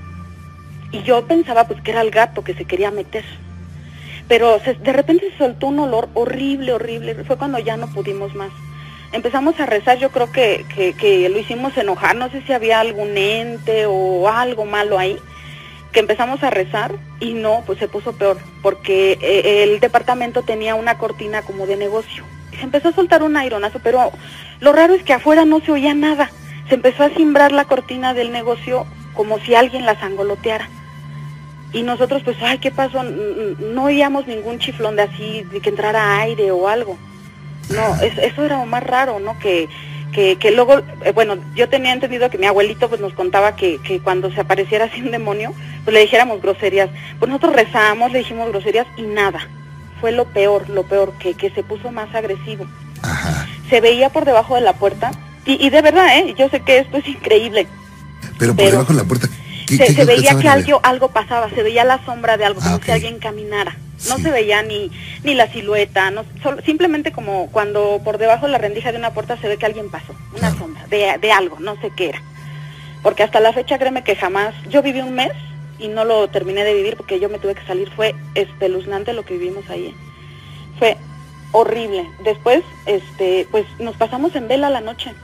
y yo pensaba pues que era el gato que se quería meter. Pero se, de repente se soltó un olor horrible, horrible. Fue cuando ya no pudimos más. Empezamos a rezar, yo creo que, que, que lo hicimos enojar, no sé si había algún ente o algo malo ahí, que empezamos a rezar y no, pues se puso peor, porque eh, el departamento tenía una cortina como de negocio. Y se empezó a soltar un aironazo, pero lo raro es que afuera no se oía nada. Se empezó a cimbrar la cortina del negocio como si alguien la sangoloteara. Y nosotros pues, ay, ¿qué pasó? No oíamos ningún chiflón de así, de que entrara aire o algo. No, es, eso era lo más raro, ¿no? Que, que, que luego, eh, bueno, yo tenía entendido que mi abuelito pues nos contaba que, que cuando se apareciera así un demonio, pues le dijéramos groserías. Pues nosotros rezamos, le dijimos groserías y nada. Fue lo peor, lo peor, que, que se puso más agresivo. Ajá. Se veía por debajo de la puerta, y, y de verdad, ¿eh? Yo sé que esto es increíble. Pero por pero, debajo de la puerta... Se, ¿Qué, se qué veía que algo, algo pasaba, se veía la sombra de algo, como ah, okay. si alguien caminara. No sí. se veía ni ni la silueta, no, solo, simplemente como cuando por debajo de la rendija de una puerta se ve que alguien pasó, una claro. sombra de, de algo, no sé qué era. Porque hasta la fecha, créeme que jamás, yo viví un mes y no lo terminé de vivir porque yo me tuve que salir, fue espeluznante lo que vivimos ahí. ¿eh? Fue horrible. Después, este, pues nos pasamos en vela la noche.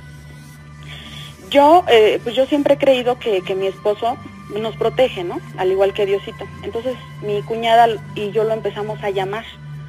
Yo, eh, pues yo siempre he creído que, que mi esposo nos protege, ¿no? Al igual que Diosito. Entonces, mi cuñada y yo lo empezamos a llamar.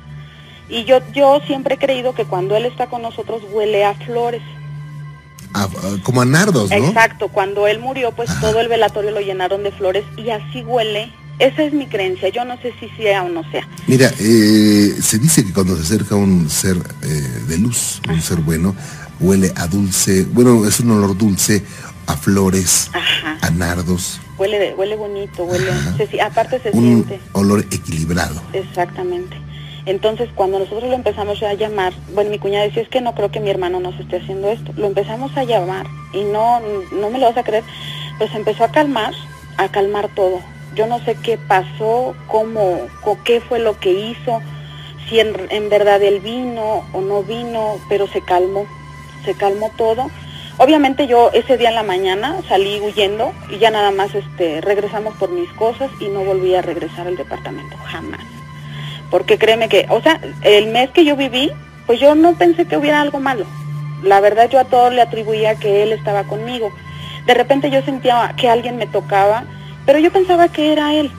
Y yo, yo siempre he creído que cuando él está con nosotros huele a flores. A, a, como a nardos, ¿no? Exacto. Cuando él murió, pues Ajá. todo el velatorio lo llenaron de flores y así huele. Esa es mi creencia, yo no sé si sea o no sea. Mira, eh, se dice que cuando se acerca un ser eh, de luz, un Ajá. ser bueno, huele a dulce, bueno, es un olor dulce, a flores, Ajá. a nardos. Huele, huele bonito, huele, se, aparte se un siente. Un olor equilibrado. Exactamente. Entonces, cuando nosotros lo empezamos a llamar, bueno, mi cuñada decía, es que no creo que mi hermano nos esté haciendo esto. Lo empezamos a llamar y no, no me lo vas a creer, pues empezó a calmar, a calmar todo. Yo no sé qué pasó, cómo, qué fue lo que hizo, si en, en verdad él vino o no vino, pero se calmó, se calmó todo. Obviamente yo ese día en la mañana salí huyendo y ya nada más este regresamos por mis cosas y no volví a regresar al departamento, jamás. Porque créeme que, o sea, el mes que yo viví, pues yo no pensé que hubiera algo malo. La verdad yo a todo le atribuía que él estaba conmigo. De repente yo sentía que alguien me tocaba, pero yo pensaba que era él.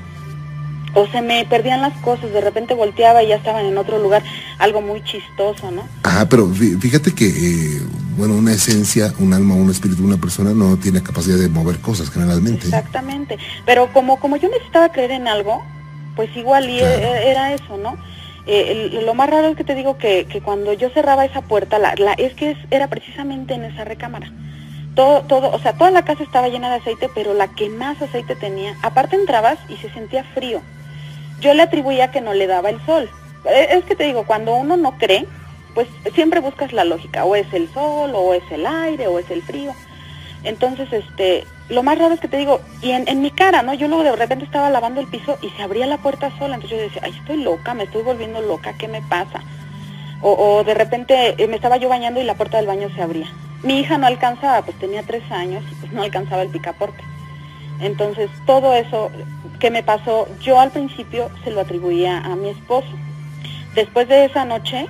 O se me perdían las cosas, de repente volteaba y ya estaban en otro lugar, algo muy chistoso, ¿no? Ajá, pero fíjate que, eh, bueno, una esencia, un alma, un espíritu, una persona no tiene capacidad de mover cosas generalmente. Exactamente, pero como, como yo necesitaba creer en algo, pues igual y claro. era eso, ¿no? Eh, el, lo más raro es que te digo que, que cuando yo cerraba esa puerta, la, la, es que es, era precisamente en esa recámara. Todo, todo, o sea, toda la casa estaba llena de aceite, pero la que más aceite tenía, aparte entrabas y se sentía frío. Yo le atribuía que no le daba el sol. Es que te digo, cuando uno no cree, pues siempre buscas la lógica, o es el sol, o es el aire, o es el frío. Entonces, este, lo más raro es que te digo, y en, en mi cara, ¿no? Yo luego de repente estaba lavando el piso y se abría la puerta sola, entonces yo decía, ay, estoy loca, me estoy volviendo loca, ¿qué me pasa? O, o de repente eh, me estaba yo bañando y la puerta del baño se abría. Mi hija no alcanzaba, pues tenía tres años, y pues no alcanzaba el picaporte. Entonces, todo eso que me pasó, yo al principio se lo atribuía a mi esposo. Después de esa noche,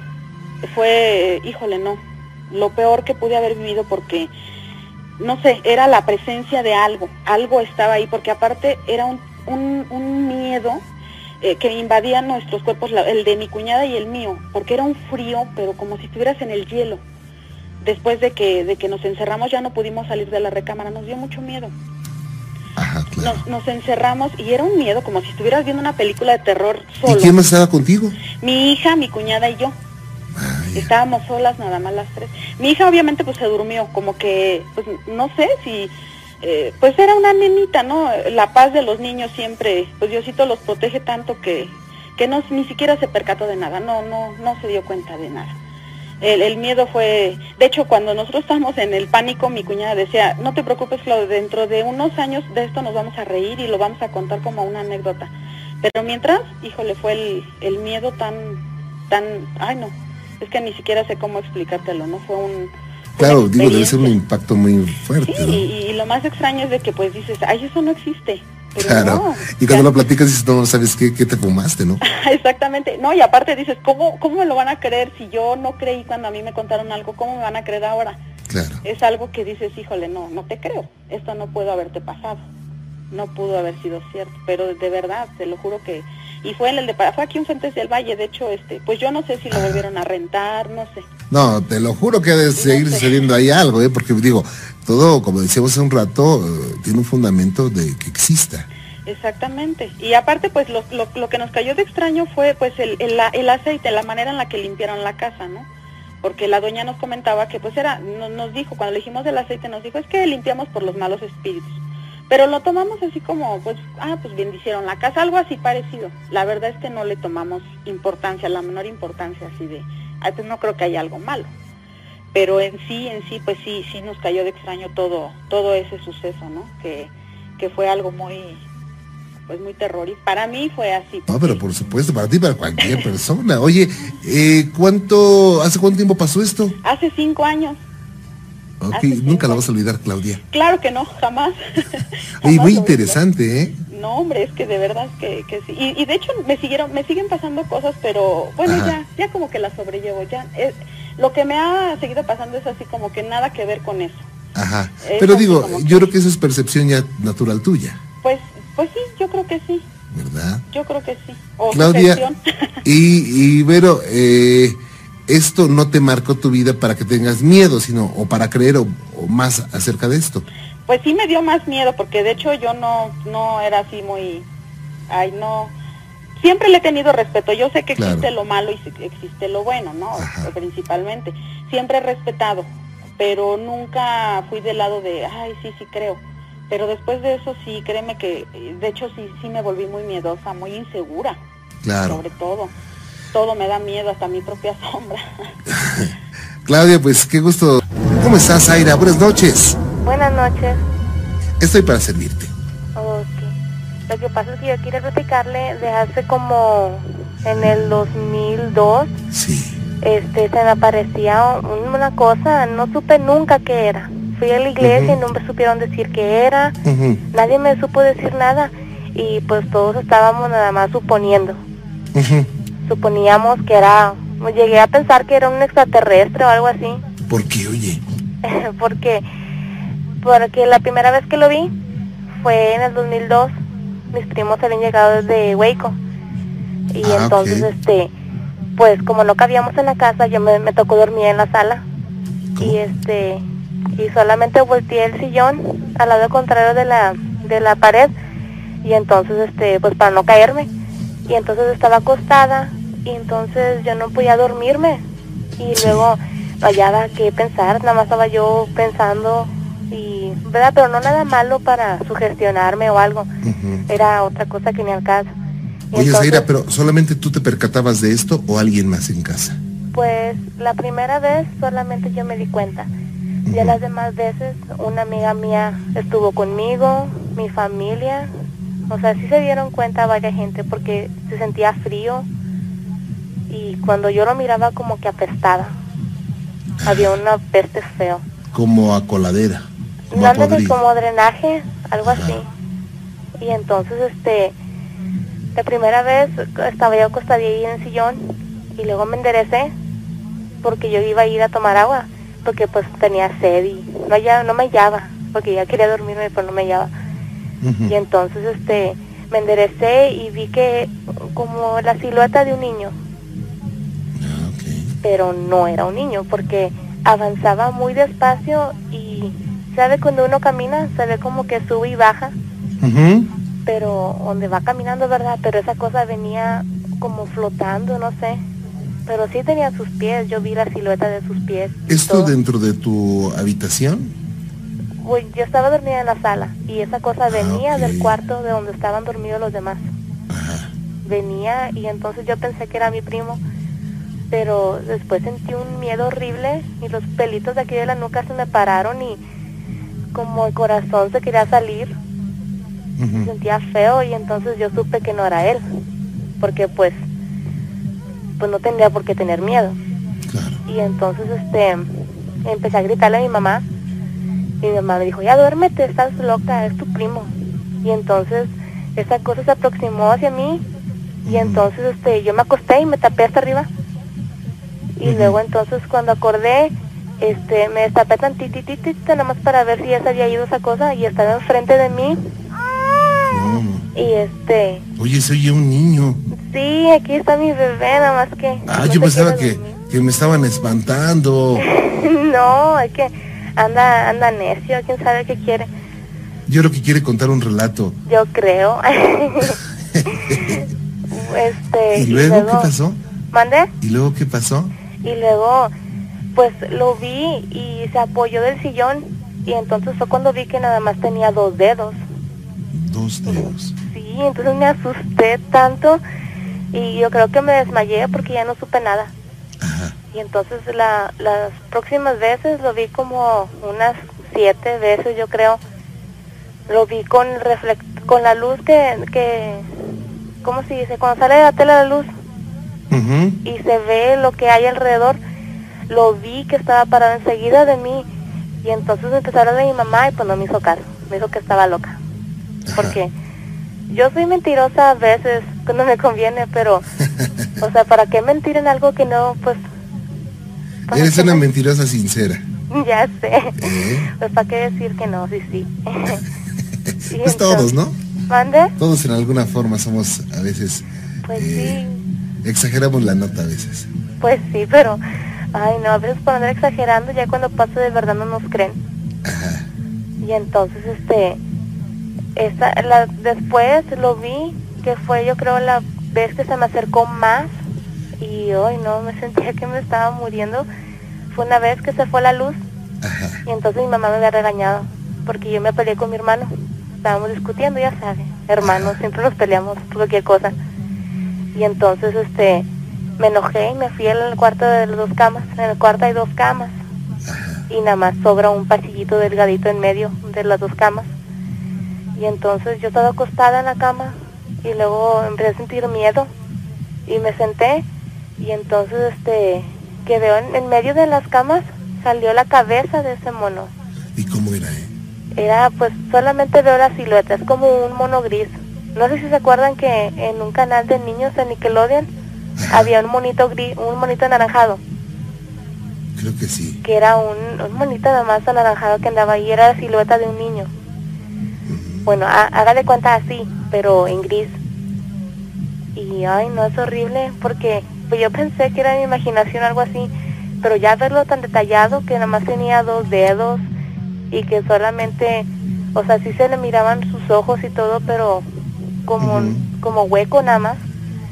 fue, híjole, no, lo peor que pude haber vivido porque, no sé, era la presencia de algo, algo estaba ahí, porque aparte era un, un, un miedo eh, que invadía nuestros cuerpos, la, el de mi cuñada y el mío, porque era un frío, pero como si estuvieras en el hielo. Después de que, de que nos encerramos ya no pudimos salir de la recámara, nos dio mucho miedo. Ajá, claro. Nos, nos encerramos y era un miedo como si estuvieras viendo una película de terror solo. ¿Y quién más estaba contigo? Mi hija, mi cuñada y yo. Ah, estábamos solas nada más las tres. Mi hija obviamente pues se durmió, como que, pues no sé si, eh, pues era una nenita, ¿no? La paz de los niños siempre, pues Diosito los protege tanto que, que no, ni siquiera se percató de nada, no, no, no se dio cuenta de nada. El, el miedo fue, de hecho cuando nosotros estábamos en el pánico, mi cuñada decía, no te preocupes Claudia, dentro de unos años de esto nos vamos a reír y lo vamos a contar como una anécdota. Pero mientras, híjole, fue el, el miedo tan, tan, ay no, es que ni siquiera sé cómo explicártelo, ¿no? Fue un... Claro, digo, debe ser un impacto muy fuerte, sí, ¿no? y, y lo más extraño es de que pues dices, ay, eso no existe. Pero claro, no, y cuando ya lo platicas dices, no, ¿sabes qué? ¿Qué te fumaste, no? Exactamente, no, y aparte dices, ¿cómo, ¿cómo me lo van a creer si yo no creí cuando a mí me contaron algo? ¿Cómo me van a creer ahora? Claro. Es algo que dices, híjole, no, no te creo, esto no pudo haberte pasado, no pudo haber sido cierto, pero de verdad, te lo juro que, y fue en el de, fue aquí en Fuentes del Valle, de hecho, este, pues yo no sé si lo ah. volvieron a rentar, no sé. No, te lo juro que ha de no seguir sé. sucediendo ahí algo, ¿eh? Porque digo, todo, como decíamos hace un rato, eh, tiene un fundamento de que exista. Exactamente, y aparte pues lo, lo, lo que nos cayó de extraño fue pues el, el, el aceite, la manera en la que limpiaron la casa, ¿no? Porque la doña nos comentaba que pues era, no, nos dijo, cuando le dijimos del aceite nos dijo, es que limpiamos por los malos espíritus, pero lo tomamos así como, pues, ah, pues bendicieron la casa, algo así parecido. La verdad es que no le tomamos importancia, la menor importancia así de, ah, pues no creo que haya algo malo, pero en sí, en sí, pues sí, sí nos cayó de extraño todo, todo ese suceso, ¿no? Que, que fue algo muy... pues muy terrorífico. Para mí fue así. No, pero por supuesto, para ti, para cualquier persona. Oye, eh, ¿cuánto, hace cuánto tiempo pasó esto? Hace cinco años. Ok, nunca la vas a olvidar, Claudia. Claro que no, jamás. Oye, muy interesante, ¿eh? no, hombre, es que de verdad que, que sí. Y, y de hecho me siguieron, me siguen pasando cosas, pero bueno, Ajá. ya, ya como que las sobrellevo, ya. Es, lo que me ha seguido pasando es así como que nada que ver con eso. Ajá. Es pero digo, yo que... creo que eso es percepción ya natural tuya. Pues, pues sí, yo creo que sí. ¿Verdad? Yo creo que sí. O Claudia, y, y Vero, eh, esto no te marcó tu vida para que tengas miedo, sino o para creer o, o más acerca de esto. Pues sí me dio más miedo, porque de hecho yo no, no era así muy, ay no, siempre le he tenido respeto, yo sé que claro. existe lo malo y existe lo bueno, ¿no? Ajá. Principalmente, siempre he respetado, pero nunca fui del lado de, ay sí, sí creo, pero después de eso sí, créeme que, de hecho sí, sí me volví muy miedosa, muy insegura, claro. sobre todo, todo me da miedo, hasta mi propia sombra. Claudia, pues qué gusto. ¿Cómo estás, Zaira? Buenas noches. Buenas noches. Estoy para servirte. Ok. Lo que pasa es que yo quiero platicarle de hace como en el dos mil dos. Sí. Este, se me aparecía una cosa, no supe nunca qué era. Fui a la iglesia uh-huh. y no me supieron decir qué era. Uh-huh. Nadie me supo decir nada. Y pues todos estábamos nada más suponiendo. Uh-huh. Suponíamos que era, llegué a pensar que era un extraterrestre o algo así. ¿Por qué, oye? Porque, porque la primera vez que lo vi fue en el dos mil dos. Mis primos habían llegado desde Hueco. Y ah, entonces, okay. este, pues como no cabíamos en la casa, yo me, me tocó dormir en la sala. ¿Cómo? Y este, y solamente volteé el sillón al lado contrario de la, de la pared. Y entonces, este, pues para no caerme. Y entonces estaba acostada. Y entonces yo no podía dormirme. Y sí. luego no hallaba qué pensar, nada más estaba yo pensando, y verdad, pero no nada malo para sugestionarme o algo, uh-huh. era otra cosa que ni al caso. Y Oye, entonces, Zaira, pero ¿solamente tú te percatabas de esto o alguien más en casa? Pues la primera vez solamente yo me di cuenta, uh-huh. ya las demás veces una amiga mía estuvo conmigo, mi familia, o sea, sí se dieron cuenta varias gente porque se sentía frío y cuando yo lo miraba como que apestaba. Había una peste feo. Como a coladera. Como, a como drenaje, algo Ajá. así. Y entonces, este, la primera vez estaba yo acostada ahí en el sillón y luego me enderecé porque yo iba a ir a tomar agua porque pues tenía sed y no, ya, no me hallaba porque ya quería dormirme pero no me hallaba. Uh-huh. Y entonces, este, me enderecé y vi que como la silueta de un niño. Pero no era un niño, porque avanzaba muy despacio y, ¿sabe? Cuando uno camina, se ve como que sube y baja, uh-huh. pero donde va caminando, ¿verdad? Pero esa cosa venía como flotando, no sé, pero sí tenía sus pies, yo vi la silueta de sus pies. ¿Esto todo. Dentro de tu habitación? Pues yo estaba dormida en la sala, y esa cosa venía ah, okay. del cuarto de donde estaban dormidos los demás. Ajá. Venía, y entonces yo pensé que era mi primo, pero después sentí un miedo horrible y los pelitos de aquí de la nuca se me pararon y como el corazón se quería salir. Uh-huh. Me sentía feo y entonces yo supe que no era él, porque pues pues no tendría por qué tener miedo. Claro. Y entonces este empecé a gritarle a mi mamá y mi mamá me dijo, ya duérmete, estás loca, es tu primo. Y entonces esa cosa se aproximó hacia mí y uh-huh. entonces este yo me acosté y me tapé hasta arriba. Y uh-huh. luego entonces cuando acordé, este, me destapé tantititito nada más para ver si ya se había ido esa cosa y estaba enfrente de mí. Oh. Y este... Oye, se oye un niño. Sí, aquí está mi bebé, nada más que... Ah, no yo pensaba que, que me estaban espantando. No, es que anda, anda necio, quién sabe qué quiere. Yo creo que quiere contar un relato. Yo creo. este, ¿Y luego, y luego qué pasó? ¿Mande? ¿Y luego qué pasó? Y luego, pues lo vi y se apoyó del sillón y entonces fue cuando vi que nada más tenía dos dedos. Dos dedos. Sí, entonces me asusté tanto y yo creo que me desmayé porque ya no supe nada. Ajá. Y entonces la, las próximas veces lo vi como unas siete veces, yo creo. Lo vi con reflect con la luz que, que, ¿cómo se dice? Cuando sale de la tele la luz. Uh-huh. Y se ve lo que hay alrededor. Lo vi que estaba parado enseguida de mí y entonces me empezó a hablar de mi mamá y pues no me hizo caso, me dijo que estaba loca. Ajá. Porque yo soy mentirosa a veces cuando me conviene, pero, o sea, ¿para qué mentir en algo que no, pues... Eres una me... mentirosa sincera. Ya sé. ¿Eh? Pues ¿para qué decir que no? Sí, sí. Pues entonces, todos, ¿no? ¿Mande? Todos en alguna forma somos a veces... Pues eh, sí. Exageramos la nota a veces. Pues sí, pero... Ay, no, a veces por andar exagerando, ya cuando pasa de verdad no nos creen. Ajá. Y entonces, este... Esa, la, después lo vi, que fue yo creo la vez que se me acercó más. Y hoy no, me sentía que me estaba muriendo. Fue una vez que se fue la luz. Ajá. Y entonces mi mamá me había regañado porque yo me peleé con mi hermano. Estábamos discutiendo, ya sabe, hermanos, siempre nos peleamos por cualquier cosa. Y entonces este me enojé y me fui al cuarto de las dos camas. En el cuarto hay dos camas. Ajá. Y nada más sobra un pasillito delgadito en medio de las dos camas. Y entonces yo estaba acostada en la cama y luego empecé a sentir miedo y me senté. Y entonces, este, que veo en, en medio de las camas, salió la cabeza de ese mono. ¿Y cómo era, eh? Era, pues, solamente veo la silueta, es como un mono gris. No sé si se acuerdan que en un canal de niños de Nickelodeon, ajá, había un monito gris, un monito anaranjado. Creo que sí. Que era un, un monito nada más anaranjado que andaba ahí, era la silueta de un niño. Uh-huh. Bueno, hágale cuenta así, pero en gris. Y, ay, no, es horrible, porque... Pues yo pensé que era mi imaginación o algo así, pero ya verlo tan detallado que nada más tenía dos dedos y que solamente, o sea, sí se le miraban sus ojos y todo, pero como, uh-huh, como hueco nada más.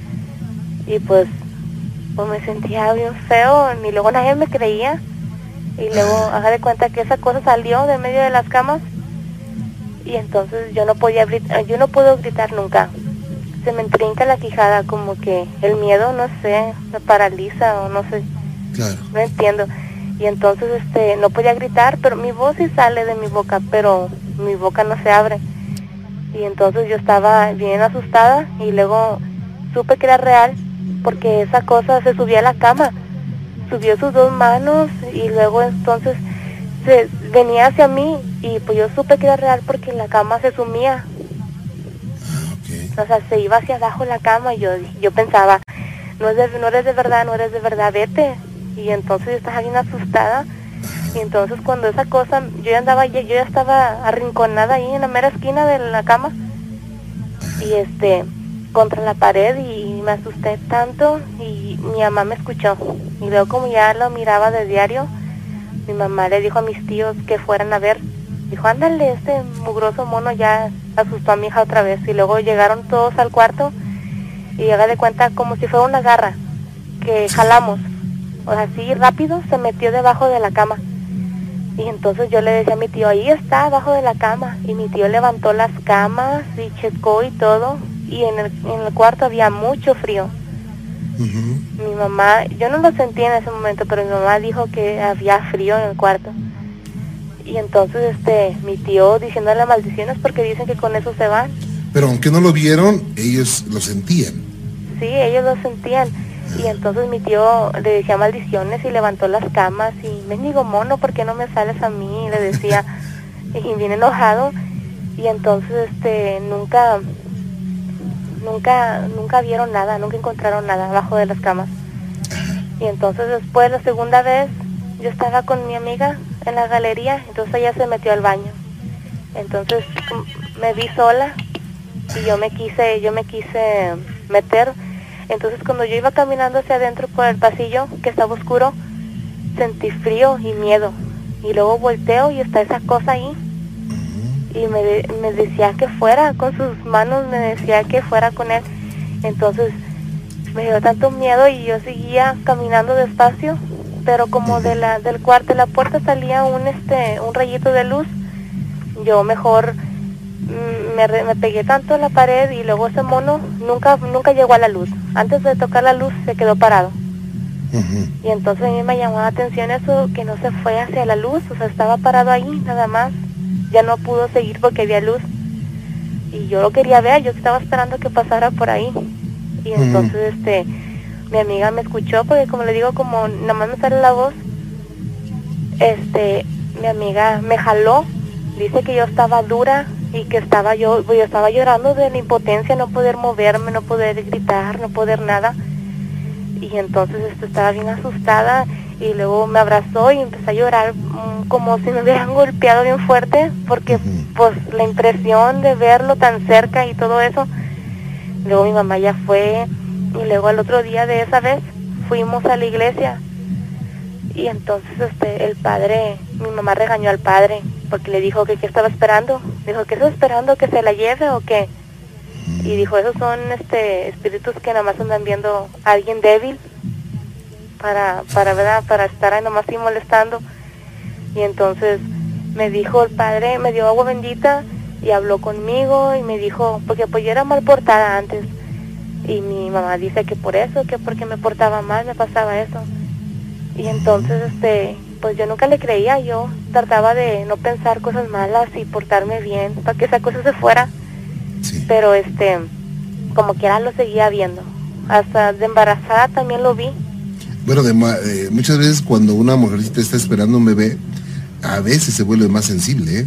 Y pues, pues me sentía bien feo, y luego nadie me creía. Y luego, haga de cuenta que esa cosa salió de medio de las camas y entonces yo no podía gritar, yo no puedo gritar nunca. Se me entrinca la quijada, como que el miedo, no sé, me paraliza o no sé. Claro. No entiendo. Y entonces este no podía gritar, pero mi voz sí sale de mi boca, pero mi boca no se abre. Y entonces yo estaba bien asustada y luego supe que era real porque esa cosa se subía a la cama. Subió sus dos manos y luego entonces se venía hacia mí y pues yo supe que era real porque la cama se sumía. O sea, se iba hacia abajo la cama y yo, yo pensaba, no, es de, no eres de verdad, no eres de verdad, vete. Y entonces yo estaba bien asustada. Y entonces cuando esa cosa, yo ya andaba, yo ya estaba arrinconada ahí en la mera esquina de la cama. Y este, contra la pared y me asusté tanto y mi mamá me escuchó. Y luego como ya lo miraba de diario, mi mamá le dijo a mis tíos que fueran a ver. Dijo, ándale, este mugroso mono ya asustó a mi hija otra vez. Y luego llegaron todos al cuarto y haga de cuenta como si fuera una garra que jalamos. O sea, así rápido se metió debajo de la cama. Y entonces yo le decía a mi tío, ahí está, abajo de la cama. Y mi tío levantó las camas y checó y todo. Y en el, en el cuarto había mucho frío. Uh-huh. Mi mamá, yo no lo sentí en ese momento, pero mi mamá dijo que había frío en el cuarto. Y entonces este mi tío diciéndole maldiciones porque dicen que con eso se van. Pero aunque no lo vieron, ellos lo sentían. Sí, ellos lo sentían. Y entonces mi tío le decía maldiciones y levantó las camas y mendigo mono, ¿por qué no me sales a mí? Y le decía, y bien enojado. Y entonces este nunca, nunca, nunca vieron nada, nunca encontraron nada abajo de las camas. Y entonces después, la segunda vez, yo estaba con mi amiga en la galería, entonces ella se metió al baño. Entonces me vi sola y yo me quise, yo me quise meter. Entonces cuando yo iba caminando hacia adentro por el pasillo, que estaba oscuro, sentí frío y miedo. Y luego volteo y está esa cosa ahí. Y me, de, me decía que fuera, con sus manos me decía que fuera con él. Entonces me dio tanto miedo y yo seguía caminando despacio. Pero como de la del cuarto de la puerta salía un este un rayito de luz, yo mejor mm, me, re, me pegué tanto a la pared y luego ese mono nunca nunca llegó a la luz. Antes de tocar la luz se quedó parado. Uh-huh. Y entonces a mí me llamó la atención eso, que no se fue hacia la luz, o sea, estaba parado ahí nada más. Ya no pudo seguir porque había luz. Y yo lo quería ver, yo estaba esperando que pasara por ahí. Y entonces uh-huh. este mi amiga me escuchó porque como le digo, como nada más me sale la voz, este, mi amiga me jaló, dice que yo estaba dura y que estaba yo, yo estaba llorando de la impotencia, no poder moverme, no poder gritar, no poder nada. Y entonces este, estaba bien asustada y luego me abrazó y empecé a llorar um, como si me hubieran golpeado bien fuerte, porque uh-huh. pues la impresión de verlo tan cerca y todo eso. Luego mi mamá ya fue y luego al otro día de esa vez fuimos a la iglesia y entonces este el padre, mi mamá regañó al padre porque le dijo que qué estaba esperando. Dijo, ¿qué estaba esperando? ¿Que se la lleve o qué? Y dijo, esos son este espíritus que nada más andan viendo a alguien débil para, para, ¿verdad? Para estar ahí nomás así molestando. Y entonces me dijo el padre, me dio agua bendita y habló conmigo y me dijo, porque pues yo era mal portada antes. Y mi mamá dice que por eso, que porque me portaba mal me pasaba eso. Y entonces este pues yo nunca le creía, yo trataba de no pensar cosas malas y portarme bien para que esa cosa se fuera. Sí. Pero este, como quiera lo seguía viendo. Hasta de embarazada también lo vi. Bueno, de, eh, muchas veces cuando una mujercita está esperando un bebé, a veces se vuelve más sensible, ¿eh?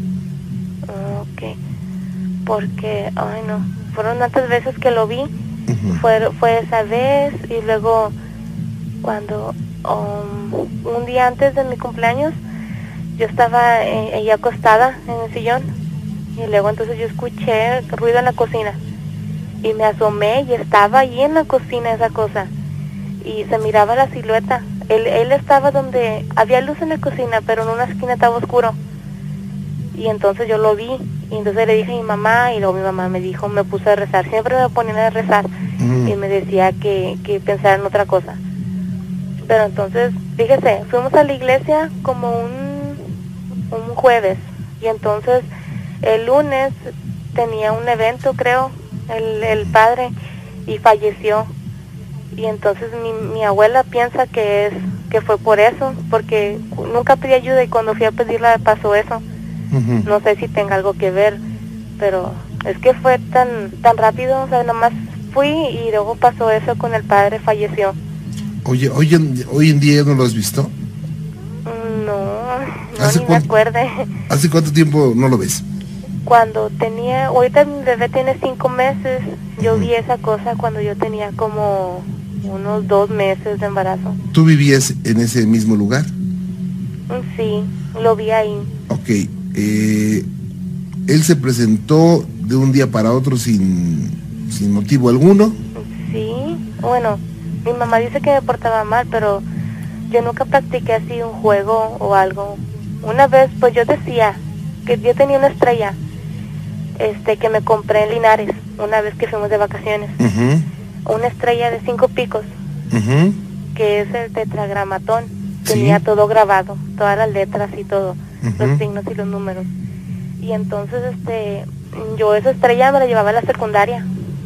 Ok, porque, ay no, fueron tantas veces que lo vi. Uh-huh. Fue, fue esa vez y luego cuando um, un día antes de mi cumpleaños yo estaba eh, ahí acostada en el sillón y luego entonces yo escuché ruido en la cocina y me asomé y estaba ahí en la cocina esa cosa y se miraba la silueta. Él, él estaba donde había luz en la cocina, pero en una esquina estaba oscuro y entonces yo lo vi y entonces le dije a mi mamá y luego mi mamá me dijo, me puse a rezar, siempre me ponían a rezar mm. y me decía que, que pensara en otra cosa. Pero entonces, fíjese, fuimos a la iglesia como un, un jueves y entonces el lunes tenía un evento, creo, el, el padre, y falleció. Y entonces mi, mi abuela piensa que es que fue por eso, porque nunca pedí ayuda y cuando fui a pedirla pasó eso. Uh-huh. No sé si tenga algo que ver, pero es que fue tan tan rápido, o sea, nomás fui y luego pasó eso con el padre, falleció. Oye, hoy en, hoy en día no lo has visto. No, no ni me acuerde. ¿Hace cuánto tiempo no lo ves? Cuando tenía, ahorita mi bebé tiene cinco meses, yo uh-huh. vi esa cosa cuando yo tenía como unos dos meses de embarazo. ¿Tú vivías en ese mismo lugar? Sí, lo vi ahí. Ok, eh, ¿él se presentó de un día para otro sin, sin motivo alguno? Sí, bueno, mi mamá dice que me portaba mal, pero yo nunca practiqué así un juego o algo. Una vez, pues yo decía que yo tenía una estrella este que me compré en Linares, una vez que fuimos de vacaciones. Uh-huh. Una estrella de cinco picos, uh-huh. que es el tetragramatón. ¿Sí? Tenía todo grabado, todas las letras y todo, uh-huh. los signos y los números. Y entonces este yo esa estrella me la llevaba a la secundaria.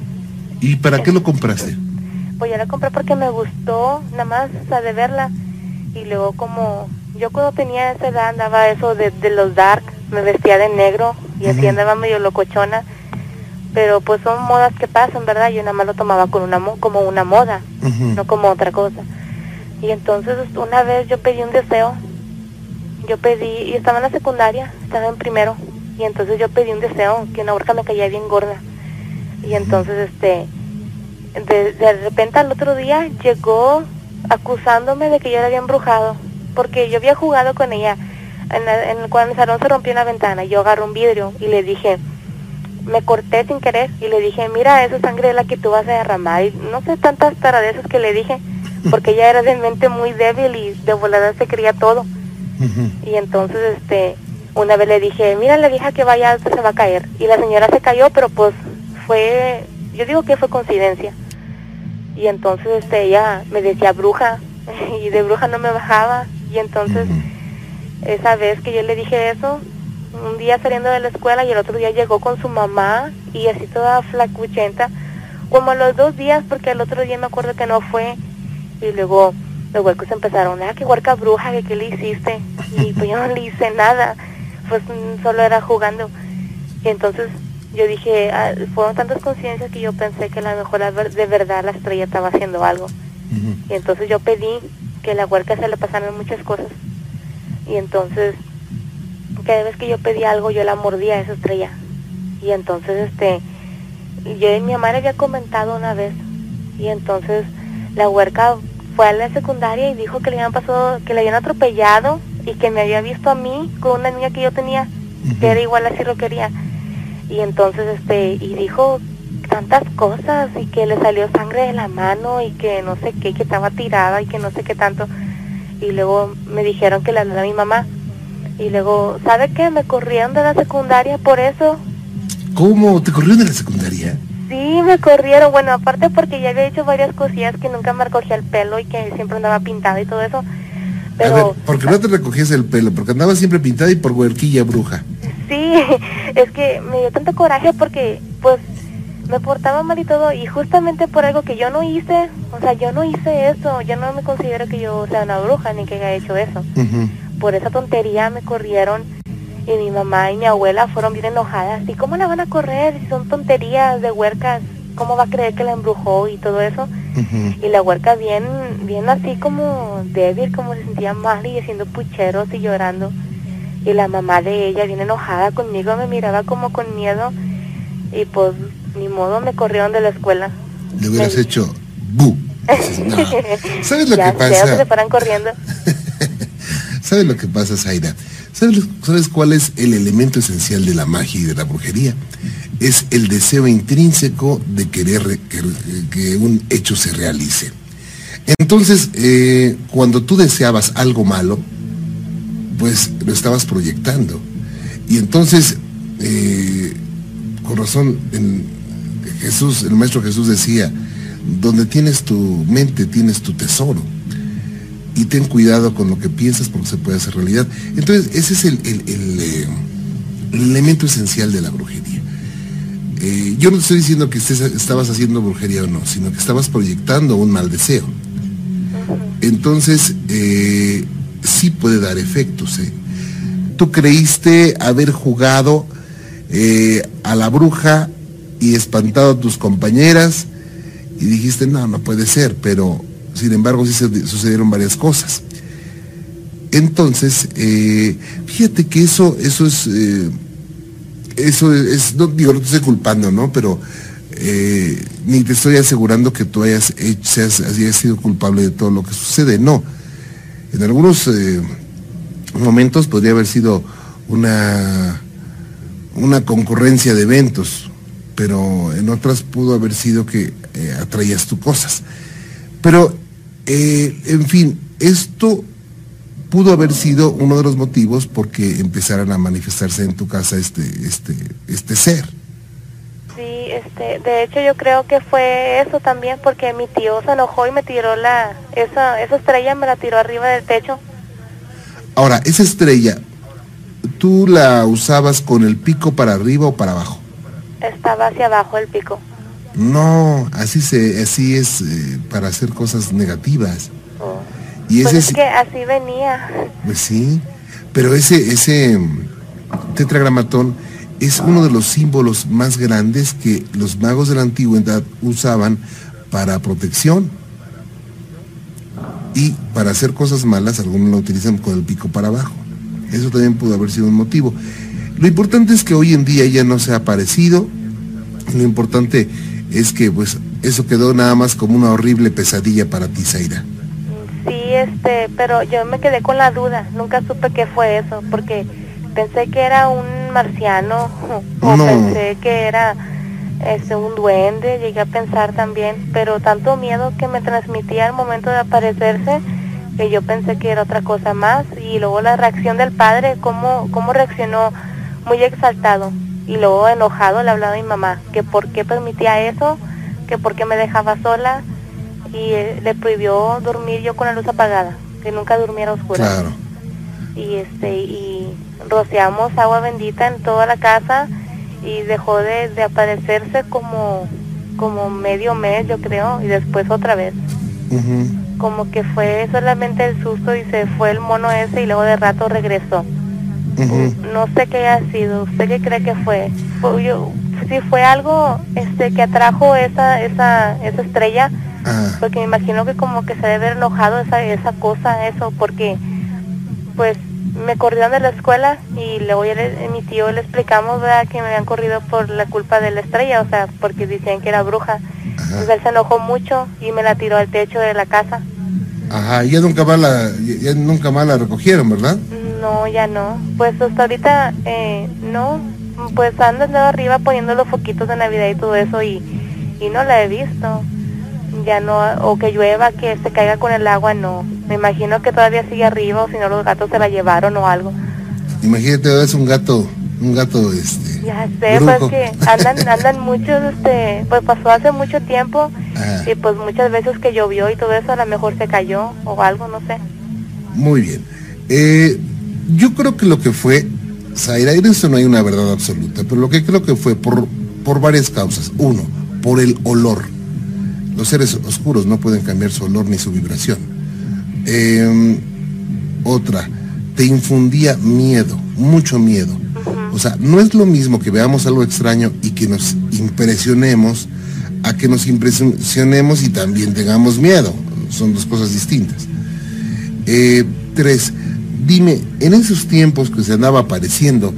¿Y para qué lo compraste? Pues yo la compré porque me gustó, nada más, o sea, de verla. Y luego como yo cuando tenía esa edad andaba eso de, de los dark, me vestía de negro y uh-huh. así andaba medio locochona. Pero pues son modas que pasan, ¿verdad? Yo nada más lo tomaba con una mo- como una moda, uh-huh. no como otra cosa. Y entonces una vez yo pedí un deseo, yo pedí, y estaba en la secundaria, estaba en primero, y entonces yo pedí un deseo, que una horca me caía bien gorda. Y entonces este... De, de repente al otro día llegó acusándome de que yo la había embrujado, porque yo había jugado con ella en, la, en cuando el salón se rompió una ventana y yo agarré un vidrio y le dije, me corté sin querer y le dije, mira, esa sangre es la que tú vas a derramar, y no sé tantas taradeces que le dije, porque ella era de mente muy débil y de volada se creía todo. Uh-huh. Y entonces este una vez le dije, mira, la vieja que vaya alto se va a caer, y la señora se cayó, pero pues fue, yo digo que fue coincidencia. Y entonces este ella me decía bruja y de bruja no me bajaba. Y entonces uh-huh. esa vez que yo le dije eso, un día saliendo de la escuela y el otro día llegó con su mamá y así toda flacuchenta, como a los dos días, porque el otro día me acuerdo que no fue. Y luego los huercos empezaron, ah, qué huerca bruja, que qué le hiciste. Y pues yo no le hice nada, pues solo era jugando. Y entonces yo dije, ah, fueron tantas conciencias que yo pensé que a lo mejor de verdad la estrella estaba haciendo algo. Uh-huh. Y entonces yo pedí que a la huerca se le pasaran muchas cosas. Y entonces, cada vez que yo pedía algo, yo la mordía a esa estrella. Y entonces, este, yo y mi mamá le había comentado una vez, y entonces la huerca fue a la secundaria y dijo que le habían pasado, que le habían atropellado y que me había visto a mí con una niña que yo tenía, uh-huh. que era igual a Cirroquería. Y entonces, este, y dijo tantas cosas, y que le salió sangre de la mano, y que no sé qué, que estaba tirada, y que no sé qué tanto. Y luego me dijeron que le hablara a mi mamá. Y luego, ¿sabe qué? Me corrieron de la secundaria por eso. ¿Cómo? ¿Te corrieron de la secundaria? Sí, me corrieron. Bueno, aparte porque ya había hecho varias cosillas, que nunca me recogía el pelo y que siempre andaba pintada y todo eso. Pero, a ver, ¿por qué no te recogías el pelo? Porque andaba siempre pintada y por huerquilla bruja. Sí, es que me dio tanto coraje porque, pues, me portaba mal y todo, y justamente por algo que yo no hice, o sea, yo no hice eso, yo no me considero que yo sea una bruja ni que haya hecho eso. Uh-huh. Por esa tontería me corrieron, y mi mamá y mi abuela fueron bien enojadas. ¿Y cómo la van a correr si son tonterías de huercas? ¿Cómo va a creer que la embrujó y todo eso? Uh-huh. Y la huerca bien, bien así como débil, como se sentía mal y haciendo pucheros y llorando. Y la mamá de ella bien enojada conmigo, me miraba como con miedo, y pues ni modo, me corrieron de la escuela. Le hubieras me... hecho bu. Dices, no. ¿Sabes lo ya que pasa? Se paran corriendo. ¿Sabes lo que pasa, Zaira? ¿Sabes, ¿Sabes cuál es el elemento esencial de la magia y de la brujería? Es el deseo intrínseco de querer que, que un hecho se realice. Entonces, eh, cuando tú deseabas algo malo, pues lo estabas proyectando. Y entonces, eh, con razón, en Jesús, el Maestro Jesús decía, donde tienes tu mente, tienes tu tesoro. Y ten cuidado con lo que piensas porque se puede hacer realidad. Entonces, ese es el, el, el, eh, el elemento esencial de la brujería. Eh, yo no te estoy diciendo que estés, estabas haciendo brujería o no, sino que estabas proyectando un mal deseo. Entonces, eh, sí puede dar efectos. ¿eh? Tú creíste haber jugado eh, a la bruja y espantado a tus compañeras y dijiste, no, no puede ser, pero sin embargo sí se, sucedieron varias cosas. Entonces, eh, fíjate que eso, eso es, eh, eso es, no digo, no te estoy culpando, ¿no? Pero eh, ni te estoy asegurando que tú hayas, hecho, seas, hayas sido culpable de todo lo que sucede, no. En algunos eh, momentos podría haber sido una, una concurrencia de eventos, pero en otras pudo haber sido que eh, atraías tú cosas. Pero, eh, en fin, esto pudo haber sido uno de los motivos por que empezaran a manifestarse en tu casa este, este, este ser. Sí, este, de hecho yo creo que fue eso también, porque mi tío se enojó y me tiró la, esa, esa estrella me la tiró arriba del techo. Ahora, esa estrella, ¿tú la usabas con el pico para arriba o para abajo? Estaba hacia abajo el pico. No, así se, así es eh, para hacer cosas negativas. Oh. Y ese pues es que así venía. Pues sí, pero ese, ese tetragramatón es uno de los símbolos más grandes que los magos de la antigüedad usaban para protección. Y para hacer cosas malas, algunos lo utilizan con el pico para abajo. Eso también pudo haber sido un motivo. Lo importante es que hoy en día ya no se ha aparecido. Lo importante es que pues eso quedó nada más como una horrible pesadilla para ti, Zaira. Sí, este, pero yo me quedé con la duda, nunca supe qué fue eso, porque pensé que era un marciano, o no. Pensé que era este, un duende, llegué a pensar también, pero tanto miedo que me transmitía al momento de aparecerse, que yo pensé que era otra cosa más, y luego la reacción del padre, cómo, cómo reaccionó, muy exaltado, y luego enojado le hablaba a mi mamá, que por qué permitía eso, que por qué me dejaba sola, y eh, le prohibió dormir yo con la luz apagada, que nunca durmiera oscura. Claro. Y este y rociamos agua bendita en toda la casa y dejó de, de aparecerse como como medio mes, yo creo, y después otra vez. Uh-huh. Como que fue solamente el susto y se fue el mono ese y luego de rato regresó. Uh-huh. No sé qué haya sido, ¿usted qué cree que fue? Fue yo, si fue algo este que atrajo esa esa esa estrella. Ah. Porque me imagino que como que se debe haber enojado esa esa cosa, eso, porque pues me corrieron de la escuela y luego ya le, mi tío le explicamos, ¿verdad?, que me habían corrido por la culpa de la estrella, o sea, porque decían que era bruja. Entonces él se enojó mucho y me la tiró al techo de la casa. Ajá, y ya nunca más la, ya nunca más la recogieron, ¿verdad? No, ya no. Pues hasta ahorita, eh, no. Pues han andado arriba poniendo los foquitos de Navidad y todo eso y, y no la he visto. Ya no, o que llueva, que se caiga con el agua, no. Me imagino que todavía sigue arriba, o si no los gatos se la llevaron o algo. Imagínate, es un gato, un gato, este... Ya sé, brujo. Pues que andan, andan muchos, este, pues pasó hace mucho tiempo. Ajá. Y pues muchas veces que llovió y todo eso, a lo mejor se cayó o algo, no sé. Muy bien. Eh, yo creo que lo que fue, Zaira, en eso no hay una verdad absoluta, pero lo que creo que fue por, por varias causas. Uno, por el olor. Los seres oscuros no pueden cambiar su olor ni su vibración. Eh, otra, te infundía miedo, mucho miedo. O sea, no es lo mismo que veamos algo extraño y que nos impresionemos a que nos impresionemos y también tengamos miedo. Son dos cosas distintas. Eh, tres, dime, en esos tiempos que se andaba apareciendo,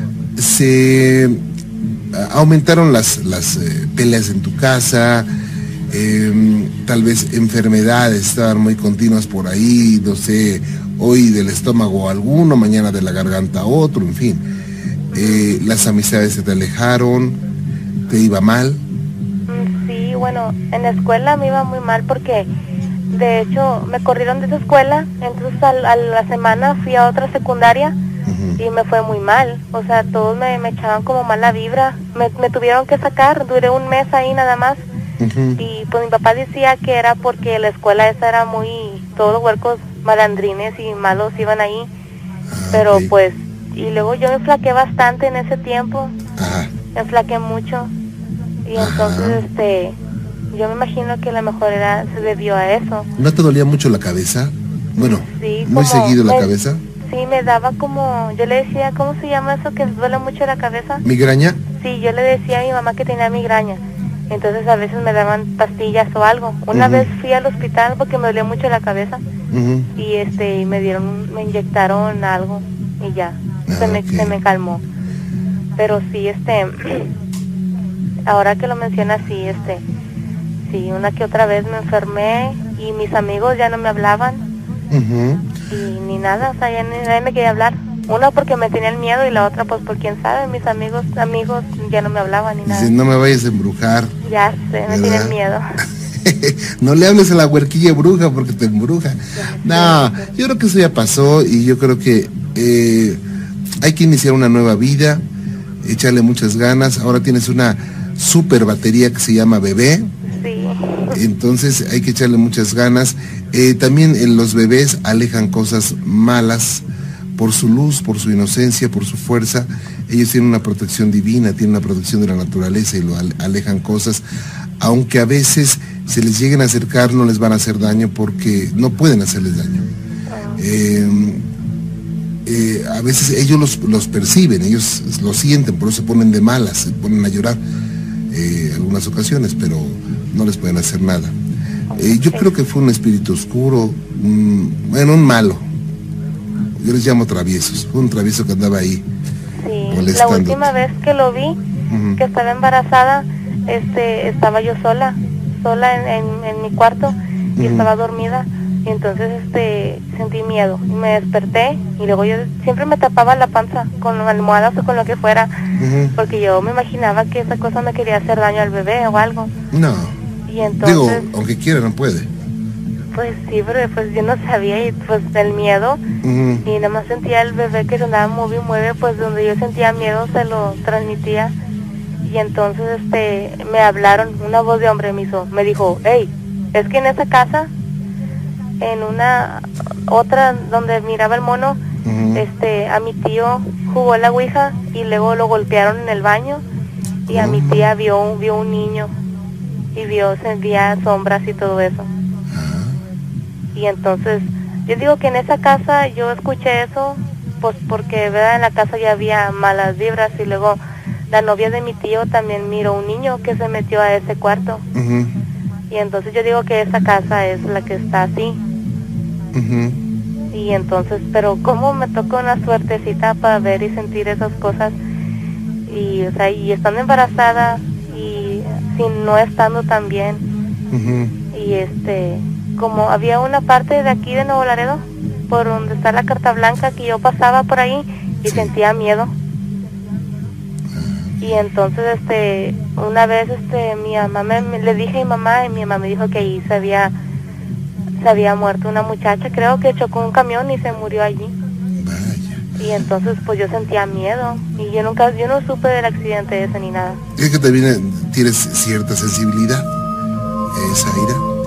¿se aumentaron las, las eh, peleas en tu casa? Eh, tal vez enfermedades estaban muy continuas por ahí, no sé, hoy del estómago alguno, mañana de la garganta otro, en fin. Eh, las amistades se te alejaron, te iba mal. Sí, bueno, en la escuela me iba muy mal porque de hecho me corrieron de esa escuela, entonces a, a la semana fui a otra secundaria uh-huh. y me fue muy mal, o sea, todos me, me echaban como mala vibra, me, me tuvieron que sacar, duré un mes ahí nada más. Uh-huh. Y pues mi papá decía que era porque la escuela esa era muy, todos los huercos malandrines y malos iban ahí, ah, pero okay. pues, y luego yo me flaqué bastante en ese tiempo, ajá. me flaqué mucho, y ajá. entonces este, yo me imagino que a lo mejor era, se debió a eso. ¿No te dolía mucho la cabeza? Bueno, sí, muy seguido la me, cabeza. Sí, me daba como, yo le decía, ¿cómo se llama eso que duele mucho la cabeza? ¿Migraña? Sí, yo le decía a mi mamá que tenía migraña. Entonces a veces me daban pastillas o algo. Una uh-huh. vez fui al hospital porque me dolía mucho la cabeza uh-huh. y este me dieron, me inyectaron algo y ya, ah, se, me, okay. se me calmó. Pero sí, este, ahora que lo mencionas, sí, este, sí, una que otra vez me enfermé y mis amigos ya no me hablaban uh-huh. y ni nada, o sea, ya ni, nadie me quería hablar. Una porque me tenían miedo y la otra pues por quién sabe, mis amigos amigos ya no me hablaban ni nada. Dice, no me vayas a embrujar. Ya sé, me tienen miedo. No le hables a la huerquilla bruja porque te embruja. No, yo creo que eso ya pasó y yo creo que eh, hay que iniciar una nueva vida, echarle muchas ganas. Ahora tienes una super batería que se llama bebé. Sí. Entonces hay que echarle muchas ganas. Eh, también en los bebés alejan cosas malas. Por su luz, por su inocencia, por su fuerza, ellos tienen una protección divina, tienen una protección de la naturaleza y lo alejan cosas, aunque a veces se les lleguen a acercar no les van a hacer daño porque no pueden hacerles daño. Eh, eh, a veces ellos los, los perciben, ellos lo sienten, por eso se ponen de malas, se ponen a llorar eh, algunas ocasiones, pero no les pueden hacer nada. Eh, yo creo que fue un espíritu oscuro, un, bueno, un malo. Yo les llamo traviesos, fue un travieso que andaba ahí. Sí, la última vez que lo vi, uh-huh. que estaba embarazada, este, estaba yo sola, sola en, en, en mi cuarto y uh-huh. estaba dormida. Y entonces este, sentí miedo y me desperté y luego yo siempre me tapaba la panza con almohadas o con lo que fuera, uh-huh. porque yo me imaginaba que esa cosa me quería hacer daño al bebé o algo. No, y entonces, digo, aunque quiera no puede. Pues sí, pero pues yo no sabía y pues del miedo uh-huh. y nada más sentía el bebé que se andaba mueve y mueve, pues donde yo sentía miedo se lo transmitía y entonces este me hablaron, una voz de hombre me hizo, me dijo, hey, es que en esa casa, en una otra donde miraba el mono, uh-huh. este a mi tío jugó la ouija y luego lo golpearon en el baño y uh-huh. a mi tía vio, vio un niño y vio, sentía sombras y todo eso. Y entonces, yo digo que en esa casa yo escuché eso, pues porque, ¿verdad? En la casa ya había malas vibras y luego la novia de mi tío también miró un niño que se metió a ese cuarto. Uh-huh. Y entonces yo digo que esa casa es la que está así. Uh-huh. Y entonces, pero cómo me tocó una suertecita para ver y sentir esas cosas. Y, o sea, y estando embarazada y sin no estando tan bien. Uh-huh. Y este, como había una parte de aquí de Nuevo Laredo, por donde está la Carta Blanca, que yo pasaba por ahí y sí. sentía miedo. Y entonces, este, una vez, este, mi mamá me, me le dije a mi mamá y mi mamá me dijo que ahí se había, se había muerto una muchacha, creo que chocó un camión y se murió allí. Vaya. Y entonces, pues yo sentía miedo y yo nunca, yo no supe del accidente ese ni nada. ¿Es que también tienes cierta sensibilidad, esa ira?